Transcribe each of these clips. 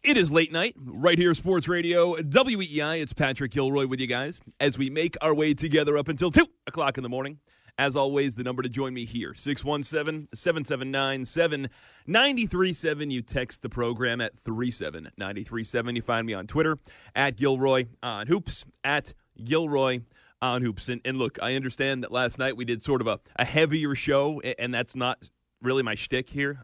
It is late night, right here, Sports Radio, WEEI. It's Patrick Gilroy with you guys as we make our way together up until 2 o'clock in the morning. As always, the number to join me here, 617-779-7937. You text the program at 37937. You find me on Twitter, at Gilroy on Hoops, at Gilroy on Hoops. And look, I understand that last night we did sort of a heavier show, and that's not really my shtick here.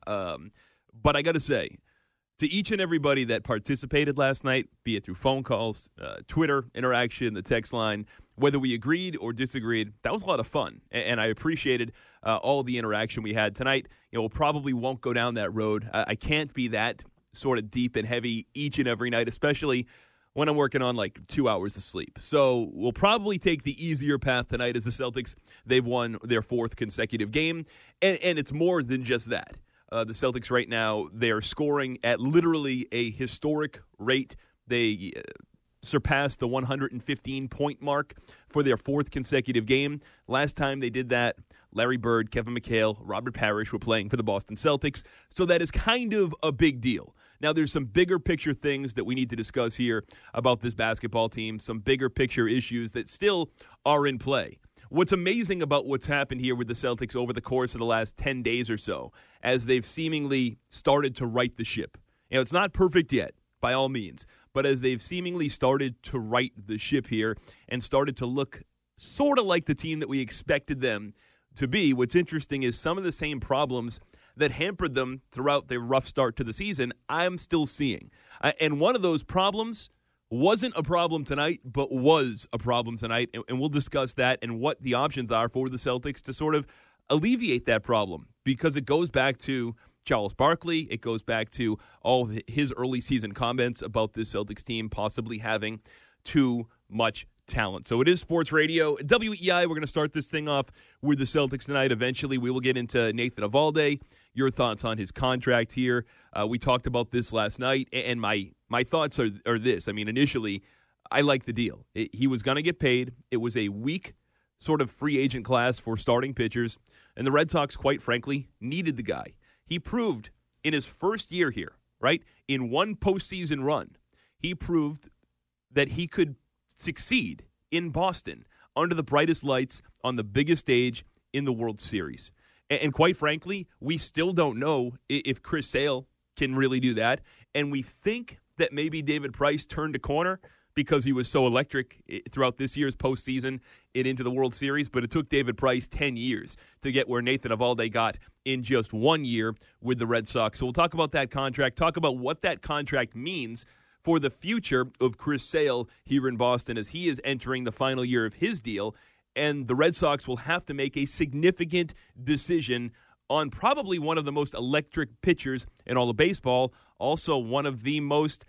But I got to say, to each and everybody that participated last night, be it through phone calls, Twitter interaction, the text line, whether we agreed or disagreed, that was a lot of fun, and I appreciated all the interaction we had tonight. We probably won't go down that road. I can't be that sort of deep and heavy each and every night, especially when I'm working on like 2 hours of sleep. So we'll probably take the easier path tonight as the Celtics, they've won their fourth consecutive game, and it's more than just that. The Celtics right now, they are scoring at literally a historic rate. They surpassed the 115-point mark for their fourth consecutive game. Last time they did that, Larry Bird, Kevin McHale, Robert Parrish were playing for the Boston Celtics. So that is kind of a big deal. Now, there's some bigger picture things that we need to discuss here about this basketball team, some bigger picture issues that still are in play. What's amazing about what's happened here with the Celtics over the course of the last 10 days or so, as they've seemingly started to right the ship. It's not perfect yet, by all means, but as they've seemingly started to right the ship here and started to look sort of like the team that we expected them to be, what's interesting is some of the same problems that hampered them throughout their rough start to the season, I'm still seeing. And one of those problems wasn't a problem tonight, but was a problem tonight, and we'll discuss that and what the options are for the Celtics to sort of alleviate that problem, because it goes back to Charles Barkley, it goes back to all of his early season comments about this Celtics team possibly having too much talent. So it is Sports Radio, WEEI. We're going to start this thing off with the Celtics tonight. Eventually, we will get into Nathan Eovaldi, your thoughts on his contract here. We talked about this last night, and my thoughts are this. I mean, initially, I like the deal. He was going to get paid. It was a weak sort of free agent class for starting pitchers, and the Red Sox, quite frankly, needed the guy. He proved in his first year here, right, in one postseason run, he proved that he could succeed in Boston under the brightest lights on the biggest stage in the World Series. And quite frankly, we still don't know if Chris Sale can really do that. And we think that maybe David Price turned a corner because he was so electric throughout this year's postseason and into the World Series. But it took David Price 10 years to get where Nathan Eovaldi got in just 1 year with the Red Sox. So we'll talk about that contract, talk about what that contract means for the future of Chris Sale here in Boston as he is entering the final year of his deal. And the Red Sox will have to make a significant decision on probably one of the most electric pitchers in all of baseball, also one of the most,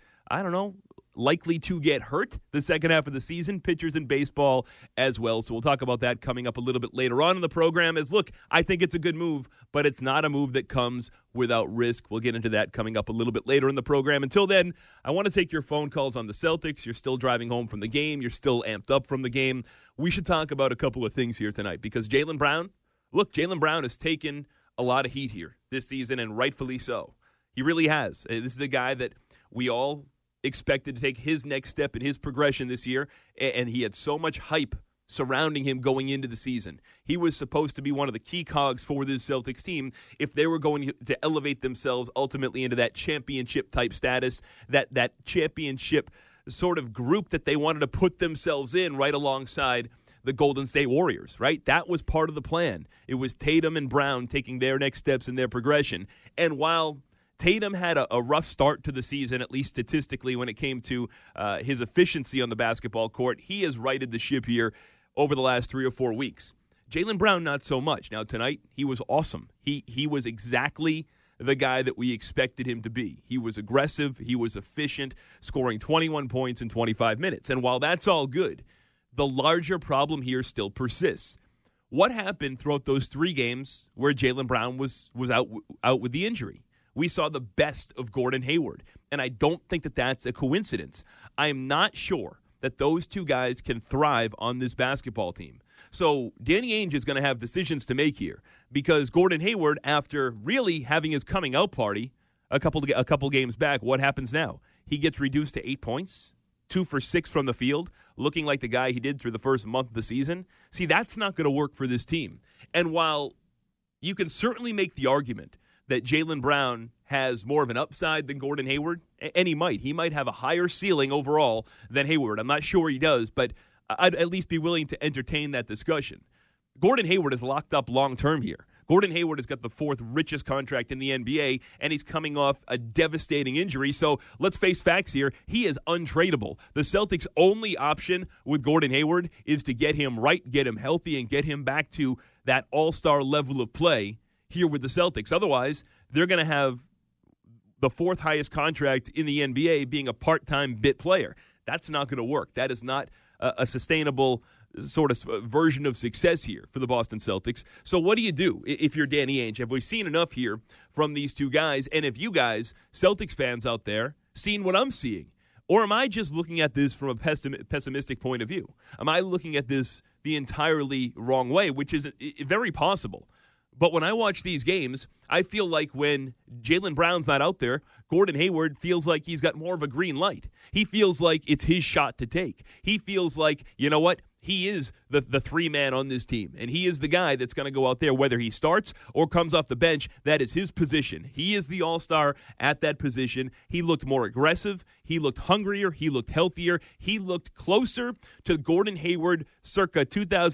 likely to get hurt the second half of the season, pitchers in baseball as well. So we'll talk about that coming up a little bit later on in the program. Look, I think it's a good move, but it's not a move that comes without risk. We'll get into that coming up a little bit later in the program. Until then, I want to take your phone calls on the Celtics. You're still driving home from the game. You're still amped up from the game. We should talk about a couple of things here tonight because Jaylen Brown has taken a lot of heat here this season, and rightfully so. He really has. This is a guy that we all expected to take his next step in his progression this year, and he had so much hype surrounding him going into the season. He was supposed to be one of the key cogs for this Celtics team if they were going to elevate themselves ultimately into that championship-type status, that championship sort of group that they wanted to put themselves in right alongside the Golden State Warriors, right? That was part of the plan. It was Tatum and Brown taking their next steps in their progression. And while Tatum had a rough start to the season, at least statistically, when it came to his efficiency on the basketball court, he has righted the ship here over the last 3 or 4 weeks. Jaylen Brown, not so much. Now, tonight, he was awesome. He was exactly the guy that we expected him to be. He was aggressive. He was efficient, scoring 21 points in 25 minutes. And while that's all good, the larger problem here still persists. What happened throughout those 3 games where Jaylen Brown was out with the injury? We saw the best of Gordon Hayward, and I don't think that that's a coincidence. I am not sure that those two guys can thrive on this basketball team. So Danny Ainge is going to have decisions to make here because Gordon Hayward, after really having his coming out party a couple games back, what happens now? he gets reduced to 8 points, 2 for 6 from the field, looking like the guy he did through the first month of the season. See, that's not going to work for this team. And while you can certainly make the argument that Jaylen Brown has more of an upside than Gordon Hayward, and he might have a higher ceiling overall than Hayward. I'm not sure he does, but I'd at least be willing to entertain that discussion. Gordon Hayward is locked up long-term here. Gordon Hayward has got the 4th richest contract in the NBA, and he's coming off a devastating injury. So let's face facts here. He is untradeable. The Celtics' only option with Gordon Hayward is to get him right, get him healthy, and get him back to that all-star level of play here with the Celtics. Otherwise, they're going to have the 4th highest contract in the NBA being a part-time bit player. That's not going to work. That is not a sustainable sort of version of success here for the Boston Celtics. So what do you do if you're Danny Ainge? Have we seen enough here from these two guys? And if you guys, Celtics fans out there, seen what I'm seeing? Or am I just looking at this from a pessimistic point of view? Am I looking at this the entirely wrong way, which is very possible? But when I watch these games, I feel like when Jaylen Brown's not out there, Gordon Hayward feels like he's got more of a green light. He feels like it's his shot to take. He feels like, you know what? He is the 3-man on this team, and he is the guy that's going to go out there, whether he starts or comes off the bench. That is his position. He is the all-star at that position. He looked more aggressive. He looked hungrier. He looked healthier. He looked closer to Gordon Hayward circa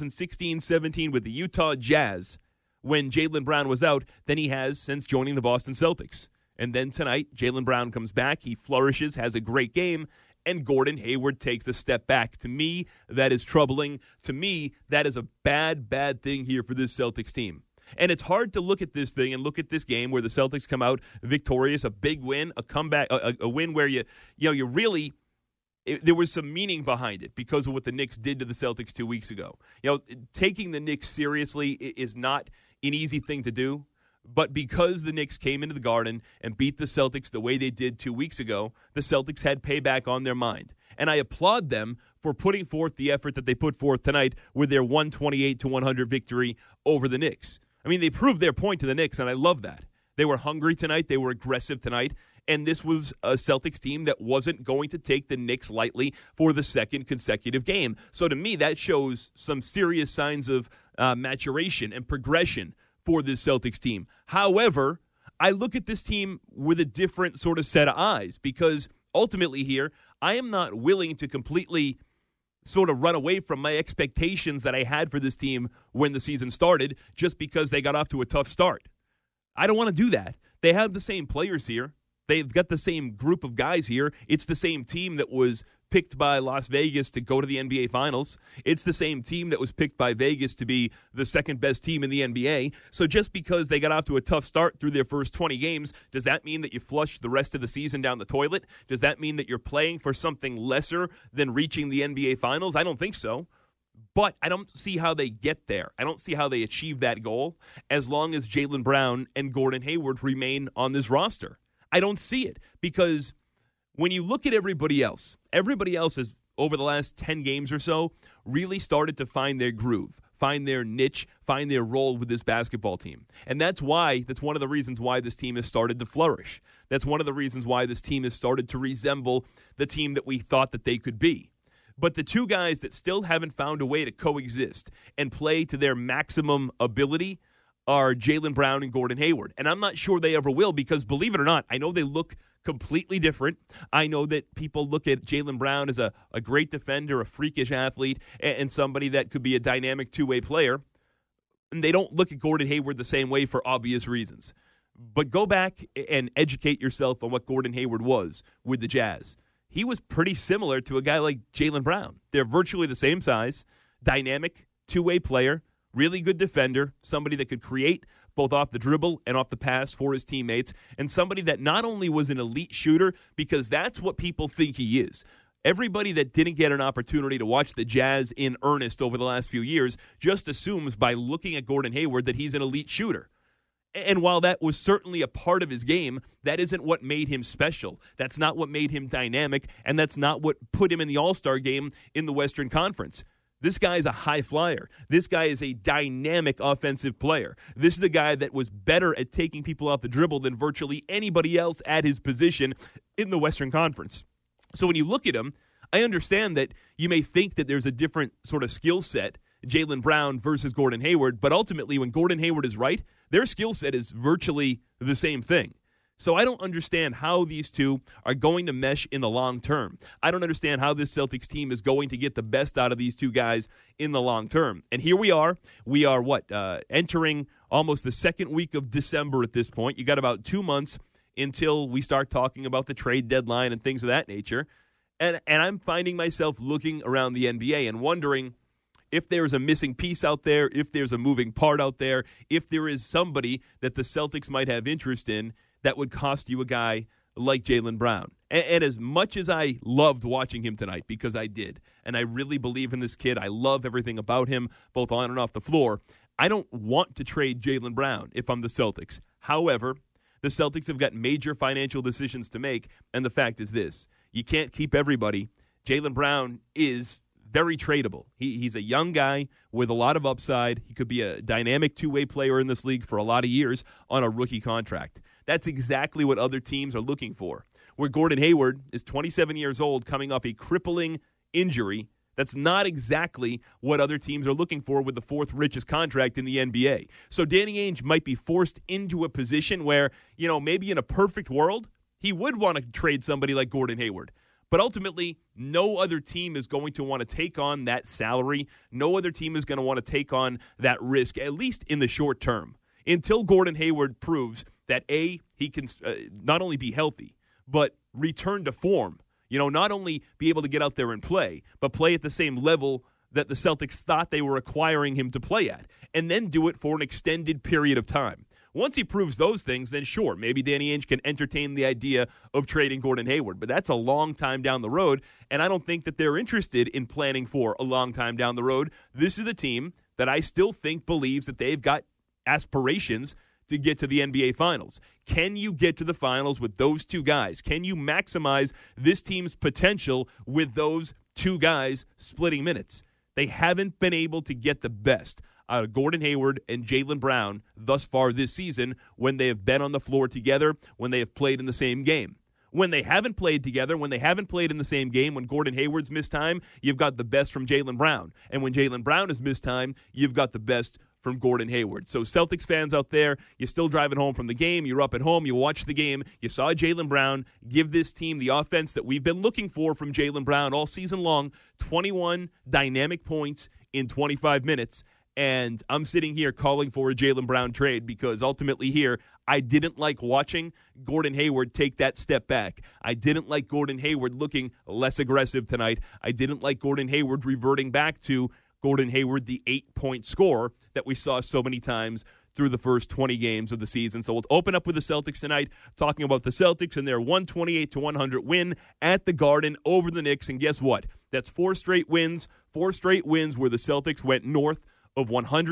2016-17 with the Utah Jazz when Jaylen Brown was out than he has since joining the Boston Celtics. And then tonight, Jaylen Brown comes back. He flourishes, has a great game, and Gordon Hayward takes a step back. To me, that is troubling. To me, that is a bad, bad thing here for this Celtics team. And it's hard to look at this thing and look at this game where the Celtics come out victorious, a big win, a comeback, a win where you really, there was some meaning behind it because of what the Knicks did to the Celtics 2 weeks ago. Taking the Knicks seriously is not an easy thing to do. But because the Knicks came into the Garden and beat the Celtics the way they did 2 weeks ago, the Celtics had payback on their mind. And I applaud them for putting forth the effort that they put forth tonight with their 128-100 victory over the Knicks. I mean, they proved their point to the Knicks, and I love that. They were hungry tonight. They were aggressive tonight. And this was a Celtics team that wasn't going to take the Knicks lightly for the second consecutive game. So to me, that shows some serious signs of maturation and progression for this Celtics team. However, I look at this team with a different sort of set of eyes because ultimately here, I am not willing to completely sort of run away from my expectations that I had for this team when the season started just because they got off to a tough start. I don't want to do that. They have the same players here. They've got the same group of guys here. It's the same team that was picked by Las Vegas to go to the NBA Finals. It's the same team that was picked by Vegas to be the second best team in the NBA. So just because they got off to a tough start through their first 20 games, does that mean that you flush the rest of the season down the toilet? Does that mean that you're playing for something lesser than reaching the NBA Finals? I don't think so. But I don't see how they get there. I don't see how they achieve that goal as long as Jaylen Brown and Gordon Hayward remain on this roster. I don't see it because when you look at everybody else has, over the last 10 games or so, really started to find their groove, find their niche, find their role with this basketball team. And that's one of the reasons why this team has started to flourish. That's one of the reasons why this team has started to resemble the team that we thought that they could be. But the two guys that still haven't found a way to coexist and play to their maximum ability are Jaylen Brown and Gordon Hayward. And I'm not sure they ever will because, believe it or not, I know they look completely different. I know that people look at Jaylen Brown as a great defender, a freakish athlete, and somebody that could be a dynamic two-way player. And they don't look at Gordon Hayward the same way for obvious reasons. But go back and educate yourself on what Gordon Hayward was with the Jazz. He was pretty similar to a guy like Jaylen Brown. They're virtually the same size, dynamic, two-way player, really good defender, somebody that could create both off the dribble and off the pass for his teammates, and somebody that not only was an elite shooter, because that's what people think he is. Everybody that didn't get an opportunity to watch the Jazz in earnest over the last few years just assumes by looking at Gordon Hayward that he's an elite shooter. And while that was certainly a part of his game, that isn't what made him special. That's not what made him dynamic, and that's not what put him in the All-Star game in the Western Conference. This guy is a high flyer. This guy is a dynamic offensive player. This is a guy that was better at taking people off the dribble than virtually anybody else at his position in the Western Conference. So when you look at him, I understand that you may think that there's a different sort of skill set, Jaylen Brown versus Gordon Hayward, but ultimately when Gordon Hayward is right, their skill set is virtually the same thing. So I don't understand how these two are going to mesh in the long term. I don't understand how this Celtics team is going to get the best out of these two guys in the long term. And here we are. We are entering almost the second week of December at this point. You got about 2 months until we start talking about the trade deadline and things of that nature. And I'm finding myself looking around the NBA and wondering if there's a missing piece out there, if there's a moving part out there, if there is somebody that the Celtics might have interest in that would cost you a guy like Jaylen Brown. And as much as I loved watching him tonight, because I did, and I really believe in this kid, I love everything about him, both on and off the floor, I don't want to trade Jaylen Brown if I'm the Celtics. However, the Celtics have got major financial decisions to make, and the fact is this. You can't keep everybody. Jaylen Brown is very tradable. He's a young guy with a lot of upside. He could be a dynamic two-way player in this league for a lot of years on a rookie contract. That's exactly what other teams are looking for. Where Gordon Hayward is 27 years old, coming off a crippling injury, that's not exactly what other teams are looking for with the fourth richest contract in the NBA. So Danny Ainge might be forced into a position where, maybe in a perfect world, he would want to trade somebody like Gordon Hayward. But ultimately, no other team is going to want to take on that salary. No other team is going to want to take on that risk, at least in the short term, until Gordon Hayward proves that, A, he can not only be healthy, but return to form. Not only be able to get out there and play, but play at the same level that the Celtics thought they were acquiring him to play at, and then do it for an extended period of time. Once he proves those things, then sure, maybe Danny Ainge can entertain the idea of trading Gordon Hayward. But that's a long time down the road, and I don't think that they're interested in planning for a long time down the road. This is a team that I still think believes that they've got aspirations to get to the NBA Finals. Can you get to the Finals with those two guys? Can you maximize this team's potential with those two guys splitting minutes? They haven't been able to get the best out of Gordon Hayward and Jaylen Brown thus far this season when they have been on the floor together, when they have played in the same game. When they haven't played together, when they haven't played in the same game, when Gordon Hayward's missed time, you've got the best from Jaylen Brown. And when Jaylen Brown has missed time, you've got the best from Gordon Hayward. So Celtics fans out there, you're still driving home from the game, you're up at home, you watch the game, you saw Jaylen Brown give this team the offense that we've been looking for from Jaylen Brown all season long, 21 dynamic points in 25 minutes. And I'm sitting here calling for a Jaylen Brown trade because ultimately here, I didn't like watching Gordon Hayward take that step back. I didn't like Gordon Hayward looking less aggressive tonight. I didn't like Gordon Hayward reverting back to Gordon Hayward, the 8-point scorer that we saw so many times through the first 20 games of the season. So we'll open up with the Celtics tonight, talking about the Celtics and their 128-100 win at the Garden over the Knicks. And guess what? That's 4 straight wins where the Celtics went north of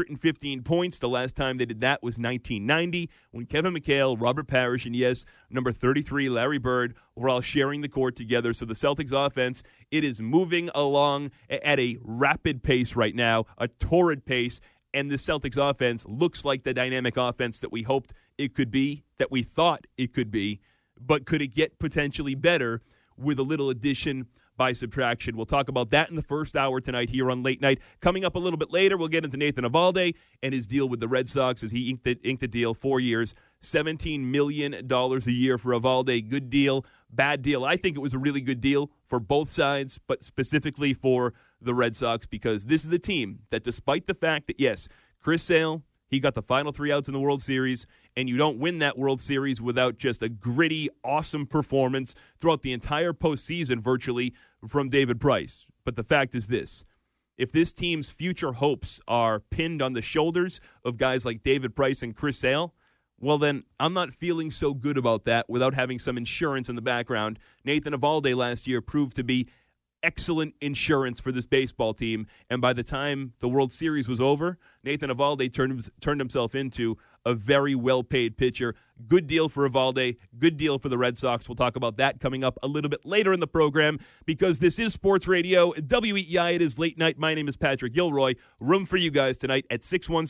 115 points. The last time they did that was 1990 when Kevin McHale, Robert Parrish, and yes, number 33, Larry Bird, were all sharing the court together. So the Celtics offense, it is moving along at a rapid pace right now, a torrid pace, and the Celtics offense looks like the dynamic offense that we hoped it could be, that we thought it could be, but could it get potentially better with a little addition by subtraction? We'll talk about that in the first hour tonight here on Late Night. Coming up a little bit later, we'll get into Nathan Eovaldi and his deal with the Red Sox as he inked a deal, 4 years, $17 million a year for Eovaldi. Good deal, bad deal. I think it was a really good deal for both sides, but specifically for the Red Sox because this is a team that despite the fact that, yes, Chris Sale, he got the final 3 outs in the World Series, and you don't win that World Series without just a gritty, awesome performance throughout the entire postseason virtually from David Price. But the fact is this. If this team's future hopes are pinned on the shoulders of guys like David Price and Chris Sale, well then, I'm not feeling so good about that without having some insurance in the background. Nathan Eovaldi last year proved to be excellent insurance for this baseball team, and by the time the World Series was over, Nathan Eovaldi turned himself into a very well-paid pitcher. Good deal for Evaldi, good deal for the Red Sox. We'll talk about that coming up a little bit later in the program because this is Sports Radio. WEEI, it is late night. My name is Patrick Gilroy. Room for you guys tonight at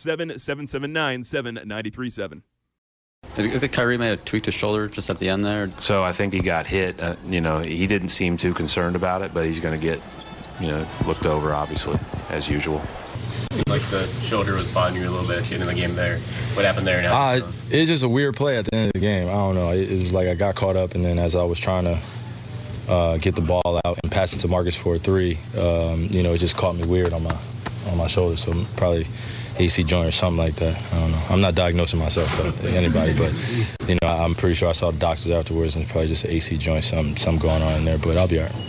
617-779-7937. I think Kyrie may have tweaked his shoulder just at the end there. So I think he got hit. He didn't seem too concerned about it, but he's going to get, looked over, obviously, as usual. Like the shoulder was bothering you a little bit at the end of the game there. What happened there now? It's just a weird play at the end of the game. I don't know. It was like I got caught up, and then as I was trying to get the ball out and pass it to Marcus for a three, it just caught me weird on my shoulder. So probably AC joint or something like that. I don't know. I'm not diagnosing myself, anybody, but I'm pretty sure I saw the doctors afterwards, and it's probably just an AC joint, something going on in there. But I'll be all right.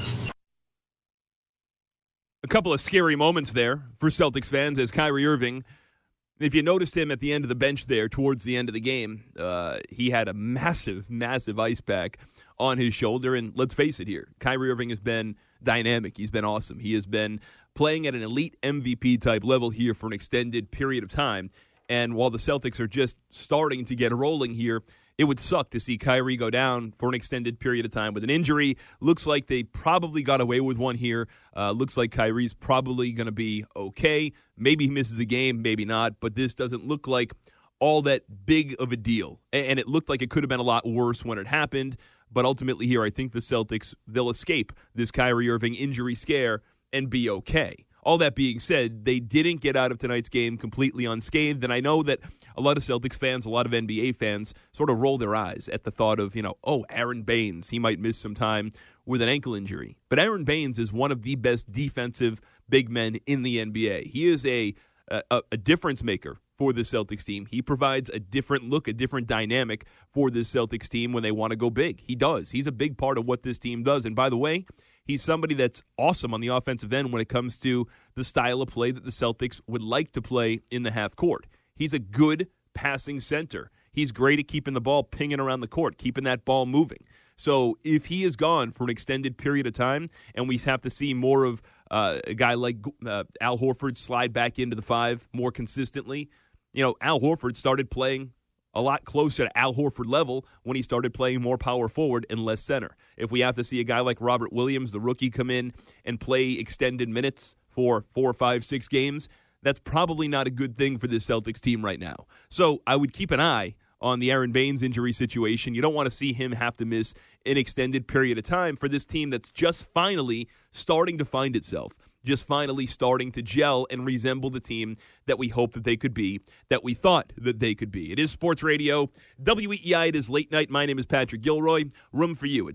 A couple of scary moments there for Celtics fans as Kyrie Irving, if you noticed him at the end of the bench there towards the end of the game, he had a massive, massive ice pack on his shoulder. And let's face it here, Kyrie Irving has been dynamic. He's been awesome. He has been playing at an elite MVP type level here for an extended period of time. And while the Celtics are just starting to get rolling here, it would suck to see Kyrie go down for an extended period of time with an injury. Looks like they probably got away with one here. Looks like Kyrie's probably going to be okay. Maybe he misses a game, maybe not. But this doesn't look like all that big of a deal. And it looked like it could have been a lot worse when it happened. But ultimately here, I think the Celtics, they'll escape this Kyrie Irving injury scare and be okay. All that being said, they didn't get out of tonight's game completely unscathed, and I know that a lot of Celtics fans, a lot of NBA fans sort of roll their eyes at the thought of, Aaron Baines, he might miss some time with an ankle injury. But Aaron Baines is one of the best defensive big men in the NBA. He is a difference maker for the Celtics team. He provides a different look, a different dynamic for this Celtics team when they want to go big. He does. He's a big part of what this team does. And by the way, he's somebody that's awesome on the offensive end when it comes to the style of play that the Celtics would like to play in the half court. He's a good passing center. He's great at keeping the ball pinging around the court, keeping that ball moving. So if he is gone for an extended period of time and we have to see more of a guy like Al Horford slide back into the five more consistently, Al Horford started playing a lot closer to Al Horford level when he started playing more power forward and less center. If we have to see a guy like Robert Williams, the rookie, come in and play extended minutes for 4, 5, 6 games, that's probably not a good thing for this Celtics team right now. So I would keep an eye on the Aaron Baines injury situation. You don't want to see him have to miss an extended period of time for this team that's just finally starting to find itself, just finally starting to gel and resemble the team that we hope that they could be, that we thought that they could be. It is Sports Radio. WEEI, it is late night. My name is Patrick Gilroy. Room for you at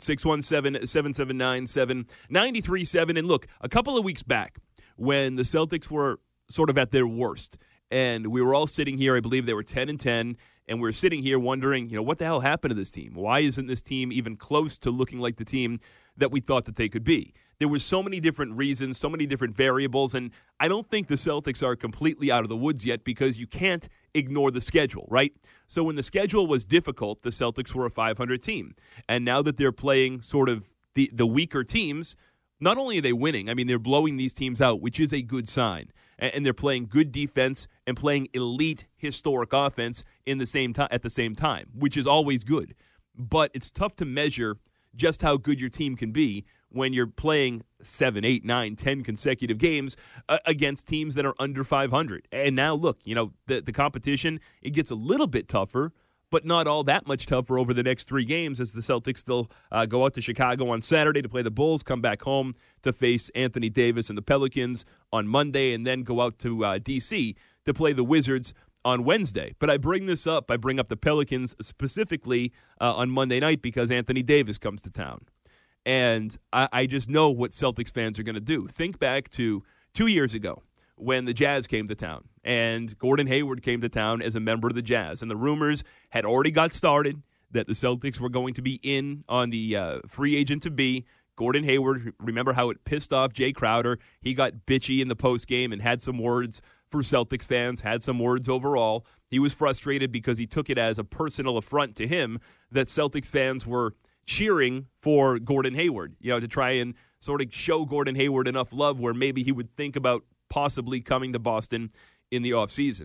617-779-7937. And look, a couple of weeks back when the Celtics were sort of at their worst, and we were all sitting here, I believe they were 10-10, and we were sitting here wondering, what the hell happened to this team? Why isn't this team even close to looking like the team that we thought that they could be? There were so many different reasons, so many different variables, and I don't think the Celtics are completely out of the woods yet because you can't ignore the schedule, right? So when the schedule was difficult, the Celtics were a 500 team. And now that they're playing sort of the weaker teams, not only are they winning, they're blowing these teams out, which is a good sign. And they're playing good defense and playing elite historic offense at the same time, which is always good. But it's tough to measure just how good your team can be when you're playing 7, 8, 9, 10 consecutive games against teams that are under 500. And now, look, the competition, it gets a little bit tougher, but not all that much tougher over the next 3 games as the Celtics still go out to Chicago on Saturday to play the Bulls, come back home to face Anthony Davis and the Pelicans on Monday, and then go out to D.C. to play the Wizards on Wednesday. But I bring this up. I bring up the Pelicans specifically on Monday night because Anthony Davis comes to town. And I just know what Celtics fans are going to do. Think back to 2 years ago when the Jazz came to town and Gordon Hayward came to town as a member of the Jazz. And the rumors had already got started that the Celtics were going to be in on the free agent to be. Gordon Hayward, remember how it pissed off Jay Crowder. He got bitchy in the postgame and had some words for Celtics fans, had some words overall. He was frustrated because he took it as a personal affront to him that Celtics fans were cheering for Gordon Hayward, to try and sort of show Gordon Hayward enough love where maybe he would think about possibly coming to Boston in the offseason.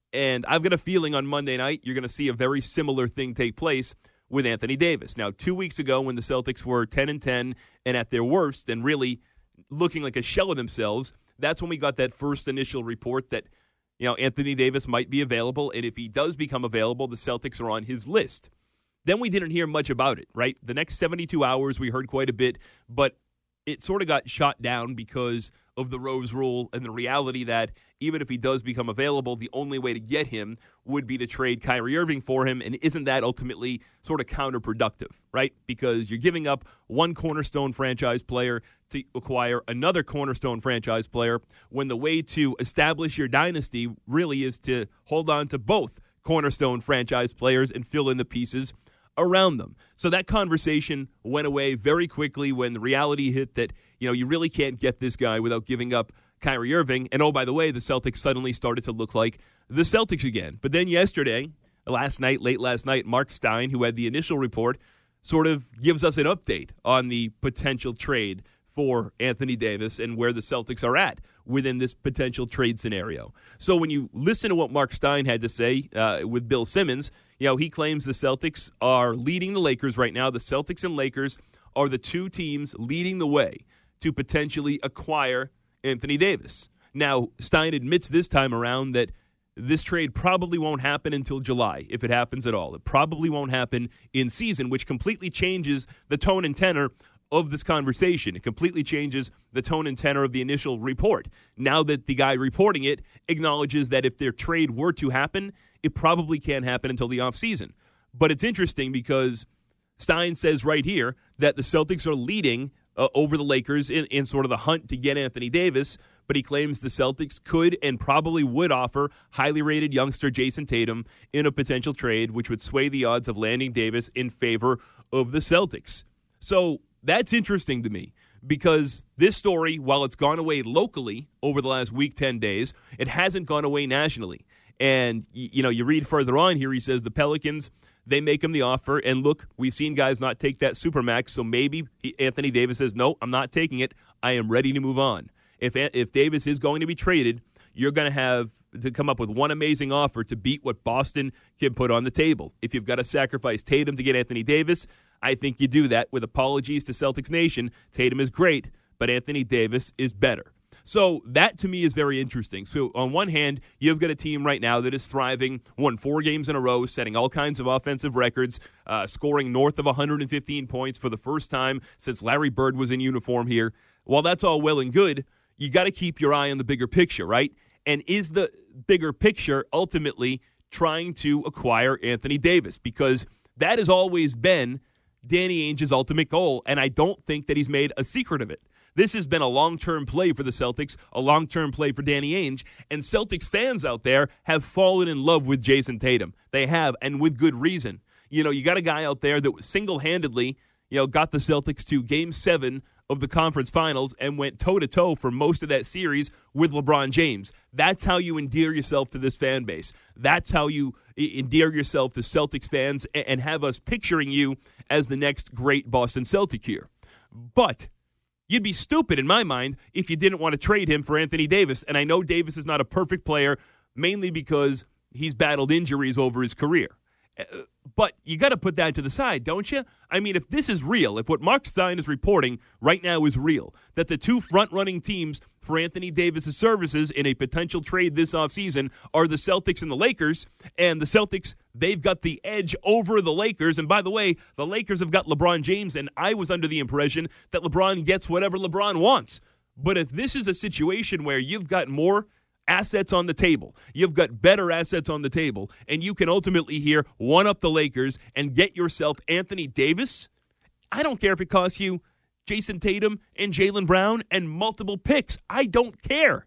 And I've got a feeling on Monday night you're going to see a very similar thing take place with Anthony Davis. Now, 2 weeks ago when the Celtics were 10-10 and at their worst and really looking like a shell of themselves, that's when we got that first initial report that, Anthony Davis might be available, and if he does become available, the Celtics are on his list. Then we didn't hear much about it, right? The next 72 hours we heard quite a bit, but it sort of got shot down because of the Rose Rule and the reality that even if he does become available, the only way to get him would be to trade Kyrie Irving for him, and isn't that ultimately sort of counterproductive, right? Because you're giving up one cornerstone franchise player to acquire another cornerstone franchise player when the way to establish your dynasty really is to hold on to both cornerstone franchise players and fill in the pieces around them. So that conversation went away very quickly when the reality hit that, you really can't get this guy without giving up Kyrie Irving. And oh, by the way, the Celtics suddenly started to look like the Celtics again. But then late last night, Mark Stein, who had the initial report, sort of gives us an update on the potential trade for Anthony Davis and where the Celtics are at within this potential trade scenario. So when you listen to what Mark Stein had to say with Bill Simmons, he claims the Celtics are leading the Lakers right now. The Celtics and Lakers are the two teams leading the way to potentially acquire Anthony Davis. Now, Stein admits this time around that this trade probably won't happen until July, if it happens at all. It probably won't happen in season, which completely changes the tone and tenor of this conversation. It completely changes the tone and tenor of the initial report. Now that the guy reporting it acknowledges that if their trade were to happen, it probably can't happen until the offseason. But it's interesting because Stein says right here that the Celtics are leading over the Lakers in sort of the hunt to get Anthony Davis, but he claims the Celtics could and probably would offer highly rated youngster Jason Tatum in a potential trade, which would sway the odds of landing Davis in favor of the Celtics. So that's interesting to me because this story, while it's gone away locally over the last week, 10 days, it hasn't gone away nationally. And, you read further on here, he says the Pelicans, they make him the offer. And look, we've seen guys not take that Supermax, so maybe Anthony Davis says, no, I'm not taking it. I am ready to move on. If Davis is going to be traded, you're going to have to come up with one amazing offer to beat what Boston can put on the table. If you've got to sacrifice Tatum to get Anthony Davis, I think you do that with apologies to Celtics Nation. Tatum is great, but Anthony Davis is better. So that, to me, is very interesting. So on one hand, you've got a team right now that is thriving, won 4 games in a row, setting all kinds of offensive records, scoring north of 115 points for the first time since Larry Bird was in uniform here. While that's all well and good, you got to keep your eye on the bigger picture, right? And is the bigger picture ultimately trying to acquire Anthony Davis? Because that has always been Danny Ainge's ultimate goal, and I don't think that he's made a secret of it. This has been a long-term play for the Celtics, a long-term play for Danny Ainge, and Celtics fans out there have fallen in love with Jason Tatum. They have, and with good reason. You got a guy out there that single-handedly, got the Celtics to Game 7 of the conference finals and went toe-to-toe for most of that series with LeBron James. That's how you endear yourself to this fan base. That's how you endear yourself to Celtics fans and have us picturing you as the next great Boston Celtic here. But you'd be stupid, in my mind, if you didn't want to trade him for Anthony Davis. And I know Davis is not a perfect player, mainly because he's battled injuries over his career. But you got to put that to the side, don't you? I mean, if this is real, if what Mark Stein is reporting right now is real, that the two front-running teams for Anthony Davis' services in a potential trade this offseason are the Celtics and the Lakers, and the Celtics, they've got the edge over the Lakers. And by the way, the Lakers have got LeBron James, and I was under the impression that LeBron gets whatever LeBron wants. But if this is a situation where you've got more assets on the table, you've got better assets on the table, and you can ultimately here one-up the Lakers and get yourself Anthony Davis, I don't care if it costs you Jason Tatum and Jaylen Brown and multiple picks. I don't care.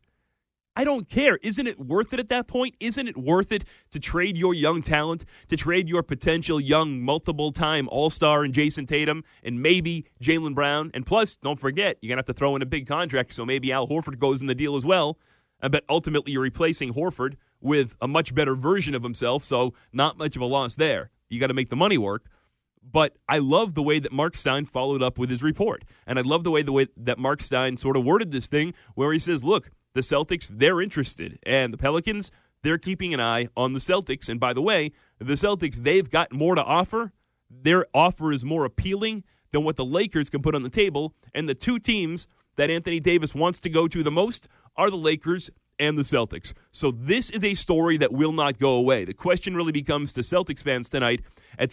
I don't care. Isn't it worth it at that point? Isn't it worth it to trade your young talent, to trade your potential young multiple-time all-star in Jason Tatum and maybe Jaylen Brown? And plus, don't forget, you're going to have to throw in a big contract, so maybe Al Horford goes in the deal as well. But ultimately, you're replacing Horford with a much better version of himself, so not much of a loss there. You got to make the money work. But I love the way that Mark Stein followed up with his report. And I love the way that Mark Stein sort of worded this thing where he says, look, the Celtics, they're interested. And the Pelicans, they're keeping an eye on the Celtics. And by the way, the Celtics, they've got more to offer. Their offer is more appealing than what the Lakers can put on the table. And the two teams that Anthony Davis wants to go to the most are the Lakers and the Celtics. So this is a story that will not go away. The question really becomes to Celtics fans tonight at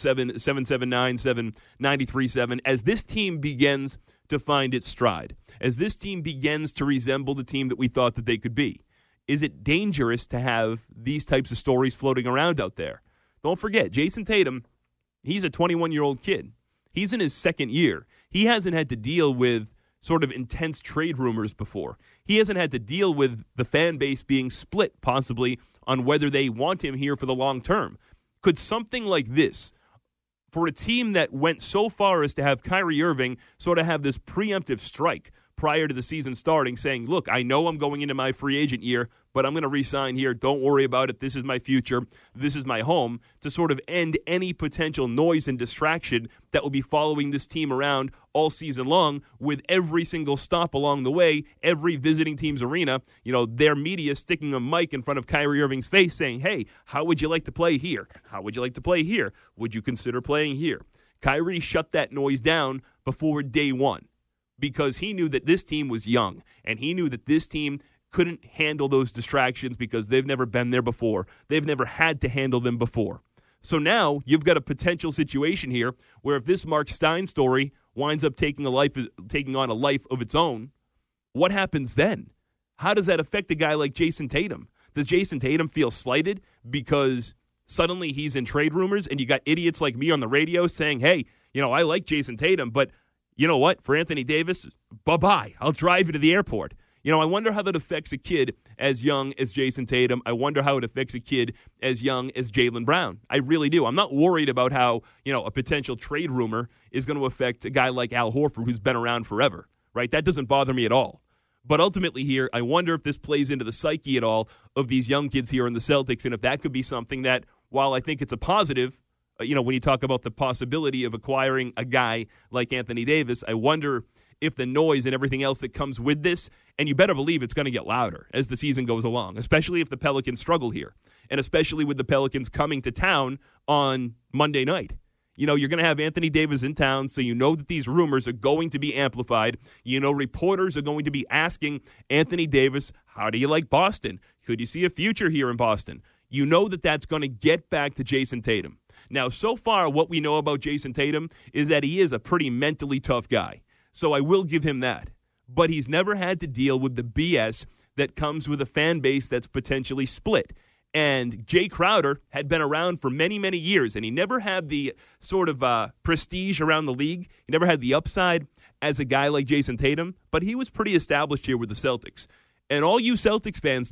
617-779-7937 as this team begins to find its stride, as this team begins to resemble the team that we thought that they could be. Is it dangerous to have these types of stories floating around out there? Don't forget, Jason Tatum, he's a 21-year-old kid. He's in his second year. He hasn't had to deal with sort of intense trade rumors before. He hasn't had to deal with the fan base being split, possibly, on whether they want him here for the long term. Could something like this, for a team that went so far as to have Kyrie Irving sort of have this preemptive strike prior to the season starting, saying, look, I know I'm going into my free agent year, but I'm going to re-sign here. Don't worry about it. This is my future. This is my home, to sort of end any potential noise and distraction that will be following this team around all season long, with every single stop along the way, every visiting team's arena, their media sticking a mic in front of Kyrie Irving's face saying, hey, how would you like to play here? How would you like to play here? Would you consider playing here? Kyrie shut that noise down before day one, because he knew that this team was young, and he knew that this team couldn't handle those distractions because they've never been there before. They've never had to handle them before. So now you've got a potential situation here where if this Mark Stein story winds up taking on a life of its own, what happens then? How does that affect a guy like Jason Tatum? Does Jason Tatum feel slighted because suddenly he's in trade rumors and you got idiots like me on the radio saying, hey, I like Jason Tatum, but you know what? For Anthony Davis, bye-bye. I'll drive you to the airport. I wonder how that affects a kid as young as Jason Tatum. I wonder how it affects a kid as young as Jaylen Brown. I really do. I'm not worried about how, a potential trade rumor is going to affect a guy like Al Horford, who's been around forever, right? That doesn't bother me at all. But ultimately here, I wonder if this plays into the psyche at all of these young kids here in the Celtics, and if that could be something that, while I think it's a positive, when you talk about the possibility of acquiring a guy like Anthony Davis, I wonder if the noise and everything else that comes with this, and you better believe it's going to get louder as the season goes along, especially if the Pelicans struggle here, and especially with the Pelicans coming to town on Monday night. You're going to have Anthony Davis in town, so you know that these rumors are going to be amplified. Reporters are going to be asking Anthony Davis, how do you like Boston? Could you see a future here in Boston? You know that that's going to get back to Jason Tatum. Now, so far, what we know about Jason Tatum is that he is a pretty mentally tough guy. So I will give him that. But he's never had to deal with the BS that comes with a fan base that's potentially split. And Jay Crowder had been around for many, many years, and he never had the sort of prestige around the league. He never had the upside as a guy like Jason Tatum, but he was pretty established here with the Celtics. And all we Celtics fans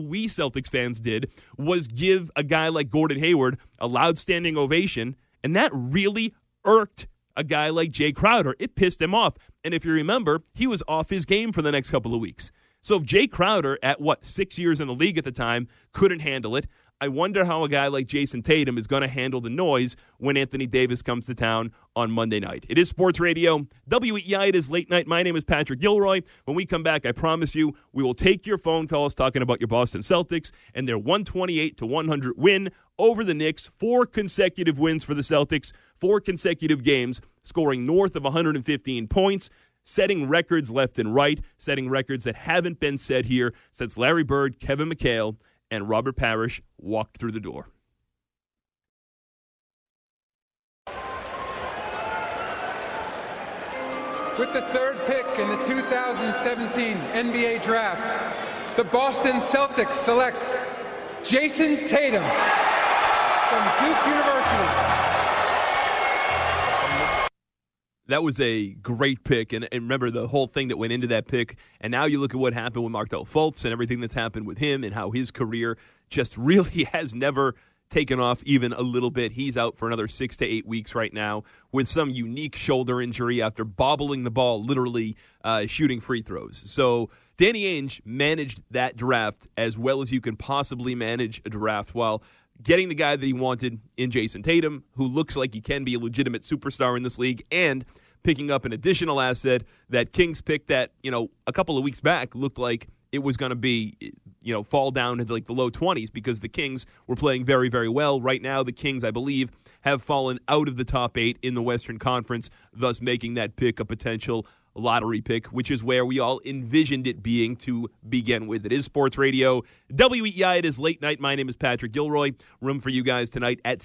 did, was give a guy like Gordon Hayward a loud standing ovation, and that really irked a guy like Jay Crowder. It pissed him off. And if you remember, he was off his game for the next couple of weeks. So if Jay Crowder, at 6 years in the league at the time, couldn't handle it, I wonder how a guy like Jason Tatum is going to handle the noise when Anthony Davis comes to town on Monday night. It is Sports Radio. WEEI, it is late night. My name is Patrick Gilroy. When we come back, I promise you, we will take your phone calls talking about your Boston Celtics and their 128-100 win over the Knicks. 4 consecutive wins for the Celtics, 4 consecutive games, scoring north of 115 points, setting records left and right, setting records that haven't been set here since Larry Bird, Kevin McHale, and Robert Parrish walked through the door. With the 3rd pick in the 2017 NBA Draft, the Boston Celtics select Jason Tatum from Duke University. That was a great pick, and remember the whole thing that went into that pick, and now you look at what happened with Markelle Fultz and everything that's happened with him and how his career just really has never taken off even a little bit. He's out for another 6 to 8 weeks right now with some unique shoulder injury after bobbling the ball, literally shooting free throws. So Danny Ainge managed that draft as well as you can possibly manage a draft while getting the guy that he wanted in Jason Tatum, who looks like he can be a legitimate superstar in this league, and picking up an additional asset that Kings picked that, a couple of weeks back looked like it was going to be, fall down into like the low 20s because the Kings were playing very, very well. Right now, the Kings, I believe, have fallen out of the top 8 in the Western Conference, thus making that pick a potential lottery pick, which is where we all envisioned it being to begin with. It is Sports Radio WEEI. It is late night. My name is Patrick Gilroy. Room for you guys tonight at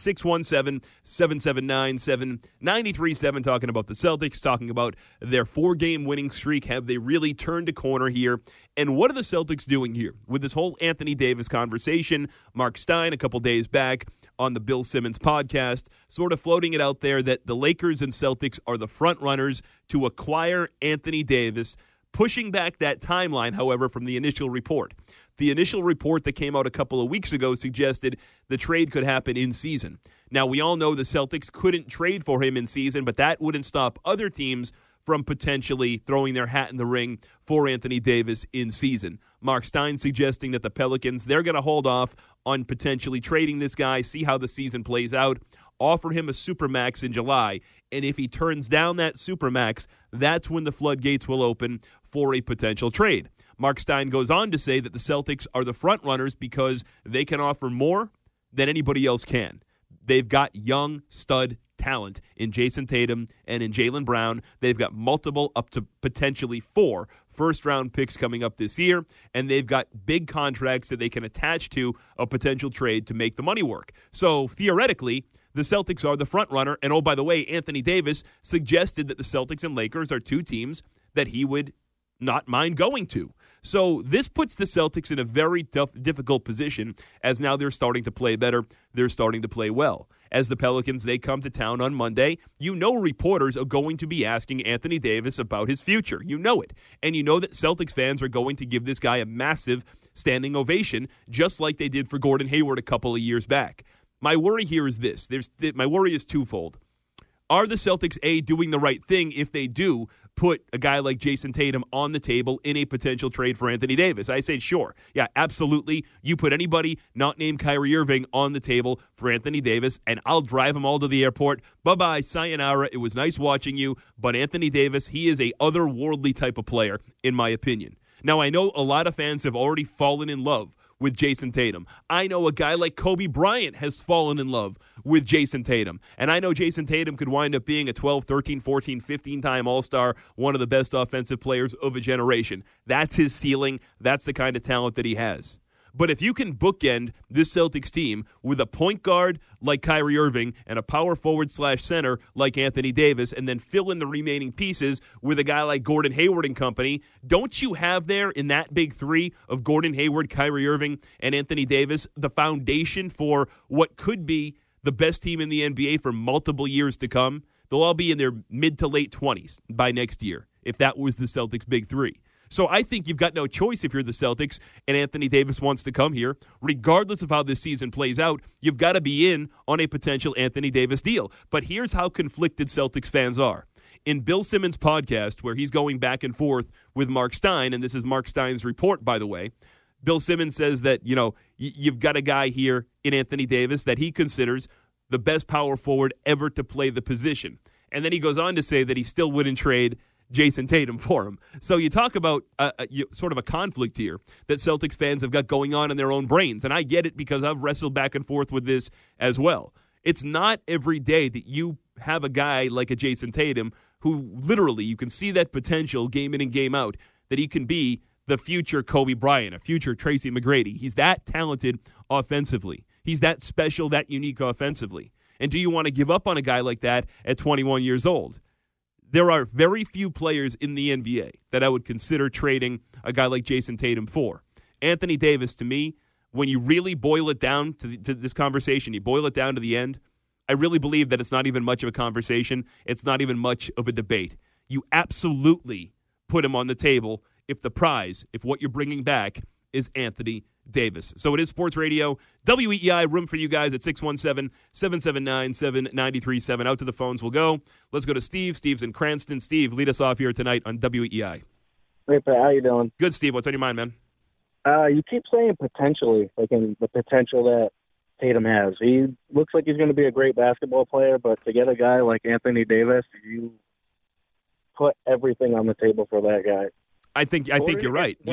617-779-7937, talking about the Celtics, talking about their 4-game winning streak. Have they really turned a corner here? And what are the Celtics doing here with this whole Anthony Davis conversation? Mark Stein, a couple days back on the Bill Simmons podcast, sort of floating it out there that the Lakers and Celtics are the front runners to acquire Anthony Davis, pushing back that timeline, however, from the initial report. The initial report that came out a couple of weeks ago suggested the trade could happen in season. Now, we all know the Celtics couldn't trade for him in season, but that wouldn't stop other teams from potentially throwing their hat in the ring for Anthony Davis in season. Mark Stein suggesting that the Pelicans, they're going to hold off on potentially trading this guy, see how the season plays out, offer him a supermax in July, and if he turns down that supermax, that's when the floodgates will open for a potential trade. Mark Stein goes on to say that the Celtics are the front runners because they can offer more than anybody else can. They've got young stud talent in Jason Tatum and in Jaylen Brown. They've got multiple, up to potentially 4 first-round picks coming up this year, and they've got big contracts that they can attach to a potential trade to make the money work. So, theoretically, the Celtics are the front runner, and oh, by the way, Anthony Davis suggested that the Celtics and Lakers are 2 teams that he would not mind going to. So this puts the Celtics in a very difficult position as now they're starting to play better. They're starting to play well. As the Pelicans, they come to town on Monday, reporters are going to be asking Anthony Davis about his future. You know it. And you know that Celtics fans are going to give this guy a massive standing ovation, just like they did for Gordon Hayward a couple of years back. My worry here is this. My worry is twofold. Are the Celtics, A, doing the right thing if they do put a guy like Jason Tatum on the table in a potential trade for Anthony Davis? I say sure. Yeah, absolutely. You put anybody not named Kyrie Irving on the table for Anthony Davis, and I'll drive them all to the airport. Bye-bye, sayonara. It was nice watching you. But Anthony Davis, he is a otherworldly type of player, in my opinion. Now, I know a lot of fans have already fallen in love with Jason Tatum. I know a guy like Kobe Bryant has fallen in love with Jason Tatum. And I know Jason Tatum could wind up being a 12, 13, 14, 15-time All-Star, one of the best offensive players of a generation. That's his ceiling. That's the kind of talent that he has. But if you can bookend this Celtics team with a point guard like Kyrie Irving and a power forward / center like Anthony Davis, and then fill in the remaining pieces with a guy like Gordon Hayward and company, don't you have there in that big 3 of Gordon Hayward, Kyrie Irving, and Anthony Davis the foundation for what could be the best team in the NBA for multiple years to come? They'll all be in their mid to late 20s by next year if that was the Celtics' big 3. So I think you've got no choice if you're the Celtics and Anthony Davis wants to come here. Regardless of how this season plays out, you've got to be in on a potential Anthony Davis deal. But here's how conflicted Celtics fans are. In Bill Simmons' podcast, where he's going back and forth with Mark Stein, and this is Mark Stein's report, by the way, Bill Simmons says that, you've got a guy here in Anthony Davis that he considers the best power forward ever to play the position. And then he goes on to say that he still wouldn't trade Jason Tatum for him. So you talk about sort of a conflict here that Celtics fans have got going on in their own brains. And I get it because I've wrestled back and forth with this as well. It's not every day that you have a guy like a Jason Tatum who literally you can see that potential game in and game out, that he can be the future Kobe Bryant, a future Tracy McGrady. He's that talented offensively. He's that special, that unique offensively. And do you want to give up on a guy like that at 21 years old? There are very few players in the NBA that I would consider trading a guy like Jason Tatum for. Anthony Davis, to me, when you really boil it down to this conversation, you boil it down to the end, I really believe that it's not even much of a conversation. It's not even much of a debate. You absolutely put him on the table if what you're bringing back is Anthony Davis. So it is Sports Radio, WEEI, room for you guys at 617-779-7937. Out to the phones we'll go. Let's go to Steve. Steve's in Cranston. Steve, lead us off here tonight on WEEI. Hey, Pat, how you doing? Good, Steve. What's on your mind, man? You keep saying potentially, like in the potential that Tatum has. He looks like he's going to be a great basketball player, but to get a guy like Anthony Davis, you put everything on the table for that guy. I think you're right.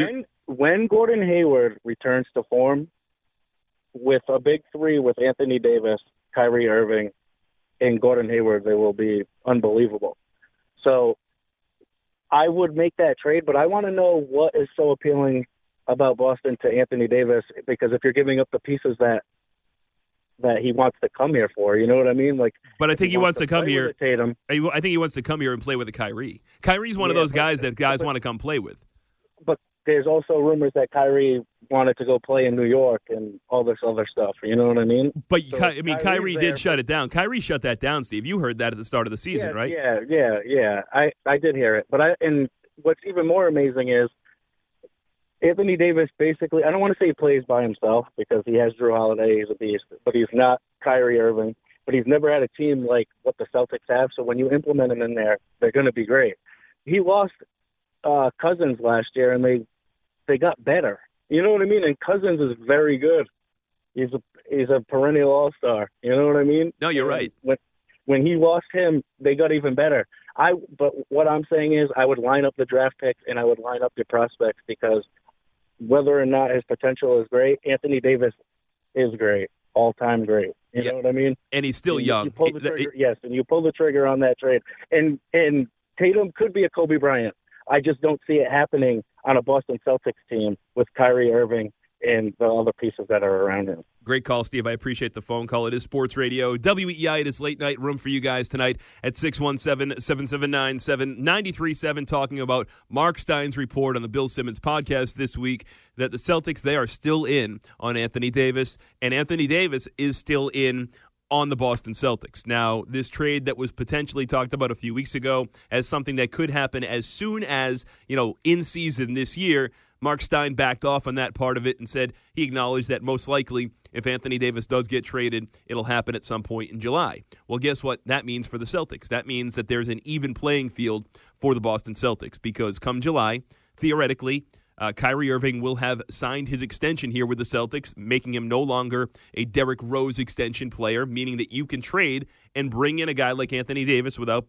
when Gordon Hayward returns to form with a big three with Anthony Davis, Kyrie Irving, and Gordon Hayward, they will be unbelievable. So I would make that trade, but I want to know what is so appealing about Boston to Anthony Davis, because if you're giving up the pieces that he wants to come here for, you know what I mean? Like, but I think he wants to come here. Tatum. I think he wants to come here and play with a Kyrie. Kyrie's one of those guys that guys want to come play with. But there's also rumors that Kyrie wanted to go play in New York and all this other stuff. You know what I mean? But so Kyrie did shut it down. Kyrie shut that down, Steve. You heard that at the start of the season, right? Yeah. I did hear it. And what's even more amazing is Anthony Davis basically, I don't want to say he plays by himself because he has Drew Holiday, he's a beast, but he's not Kyrie Irving. But he's never had a team like what the Celtics have, so when you implement him in there, they're going to be great. He lost Cousins last year, and they got better. You know what I mean? And Cousins is very good. He's a perennial all-star. You know what I mean? No, you're right. When he lost him, they got even better. But what I'm saying is I would line up the draft picks and I would line up the prospects, because whether or not his potential is great, Anthony Davis is great, all-time great. You know what I mean? And he's still young. You pull the trigger, yes, and you pull the trigger on that trade. And Tatum could be a Kobe Bryant. I just don't see it happening on a Boston Celtics team with Kyrie Irving and the other pieces that are around him. Great call, Steve. I appreciate the phone call. It is Sports Radio. WEEI, it is late night room for you guys tonight at 617-779-7937, talking about Mark Stein's report on the Bill Simmons podcast this week that the Celtics, they are still in on Anthony Davis, and Anthony Davis is still in on the Boston Celtics. Now, this trade that was potentially talked about a few weeks ago as something that could happen as soon as, in season this year, Mark Stein backed off on that part of it and said he acknowledged that most likely if Anthony Davis does get traded, it'll happen at some point in July. Well, guess what that means for the Celtics? That means that there's an even playing field for the Boston Celtics, because come July, theoretically, Kyrie Irving will have signed his extension here with the Celtics, making him no longer a Derrick Rose extension player, meaning that you can trade and bring in a guy like Anthony Davis without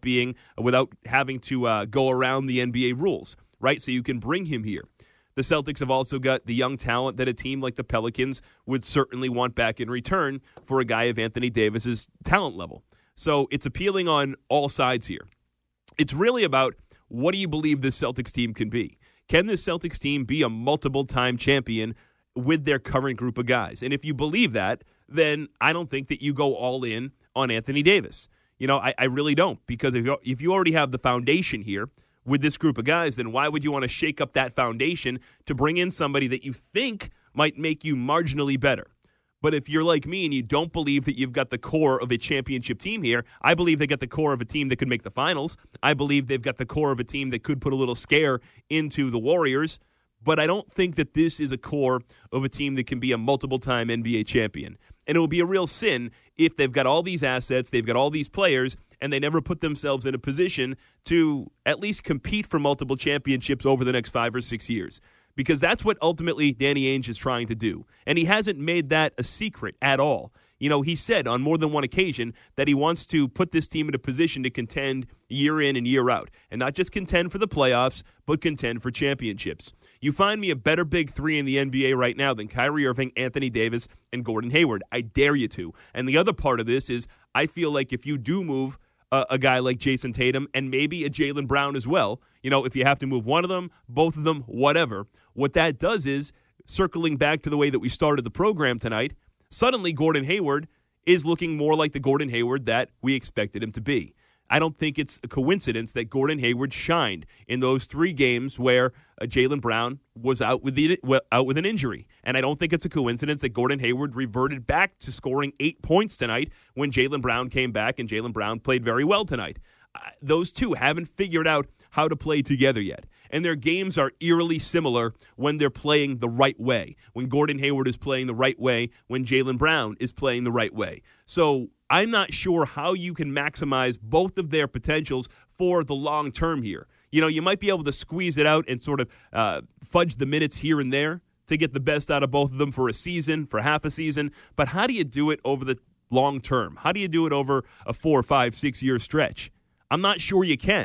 having to go around the NBA rules, right? So you can bring him here. The Celtics have also got the young talent that a team like the Pelicans would certainly want back in return for a guy of Anthony Davis's talent level. So it's appealing on all sides here. It's really about, what do you believe this Celtics team can be? Can this Celtics team be a multiple-time champion with their current group of guys? And if you believe that, then I don't think that you go all in on Anthony Davis. I really don't, because if you already have the foundation here with this group of guys, then why would you want to shake up that foundation to bring in somebody that you think might make you marginally better? But if you're like me and you don't believe that you've got the core of a championship team here, I believe they got the core of a team that could make the finals. I believe they've got the core of a team that could put a little scare into the Warriors. But I don't think that this is a core of a team that can be a multiple-time NBA champion. And it will be a real sin if they've got all these assets, they've got all these players, and they never put themselves in a position to at least compete for multiple championships over the next 5 or 6 years. Because that's what ultimately Danny Ainge is trying to do. And he hasn't made that a secret at all. He said on more than one occasion that he wants to put this team in a position to contend year in and year out. And not just contend for the playoffs, but contend for championships. You find me a better big three in the NBA right now than Kyrie Irving, Anthony Davis, and Gordon Hayward. I dare you to. And the other part of this is, I feel like if you do move a guy like Jason Tatum and maybe a Jaylen Brown as well, if you have to move one of them, both of them, whatever, what that does is, circling back to the way that we started the program tonight, suddenly Gordon Hayward is looking more like the Gordon Hayward that we expected him to be. I don't think it's a coincidence that Gordon Hayward shined in those 3 games where Jaylen Brown was out with an injury. And I don't think it's a coincidence that Gordon Hayward reverted back to scoring 8 points tonight when Jaylen Brown came back, and Jaylen Brown played very well tonight. Those two haven't figured out how to play together yet. And their games are eerily similar when they're playing the right way. When Gordon Hayward is playing the right way, when Jaylen Brown is playing the right way. So I'm not sure how you can maximize both of their potentials for the long term here. You might be able to squeeze it out and sort of fudge the minutes here and there to get the best out of both of them for a season, for half a season. But how do you do it over the long term? How do you do it over a 4, 5, 6 year stretch? I'm not sure you can.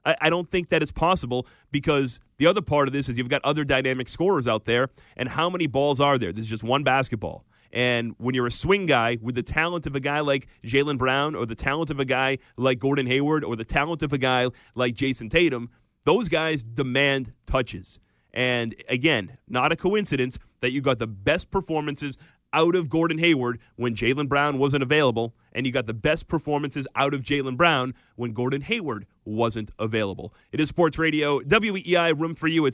I don't think that it's possible because the other part of this is you've got other dynamic scorers out there, and how many balls are there? There's just one basketball. And when you're a swing guy with the talent of a guy like Jaylen Brown or the talent of a guy like Gordon Hayward or the talent of a guy like Jason Tatum, those guys demand touches. And again, not a coincidence that you got the best performances out of Gordon Hayward when Jaylen Brown wasn't available, and you got the best performances out of Jaylen Brown when Gordon Hayward wasn't available. It is Sports Radio, WEEI, room for you at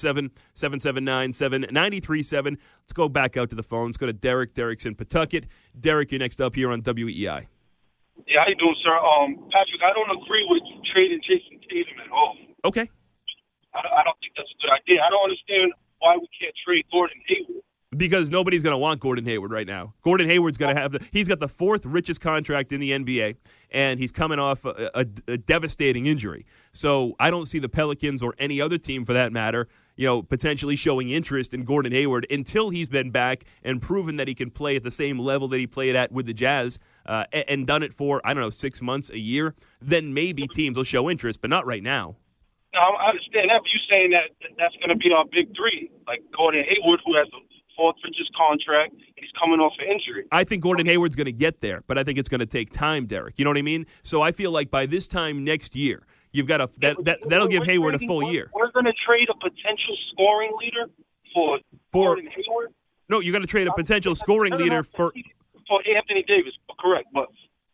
617-779-7937. Let's go back out to the phones. Go to Derek. Derek's in Pawtucket. Derek, you're next up here on WEEI. Yeah, how you doing, sir? Patrick, I don't agree with trading Jason Tatum at all. Okay. I don't think that's a good idea. I don't understand why we can't trade Gordon Hayward. Because nobody's going to want Gordon Hayward right now. Gordon Hayward's going to have he's got the fourth richest contract in the NBA, and he's coming off a devastating injury. So I don't see the Pelicans or any other team, for that matter, potentially showing interest in Gordon Hayward until he's been back and proven that he can play at the same level that he played at with the Jazz and done it for 6 months, a year. Then maybe teams will show interest, but not right now. No, I understand that, but you're saying that that's going to be our big three, like Gordon Hayward, who has the fourth richest contract, and he's coming off an injury. I think Gordon Hayward's going to get there, but I think it's going to take time, Derek. You know what I mean? So I feel like by this time next year, you've got that'll give Hayward a full year. We're going to trade a potential scoring leader for Gordon Hayward? No, you're going to trade a potential scoring leader for Anthony Davis, correct, but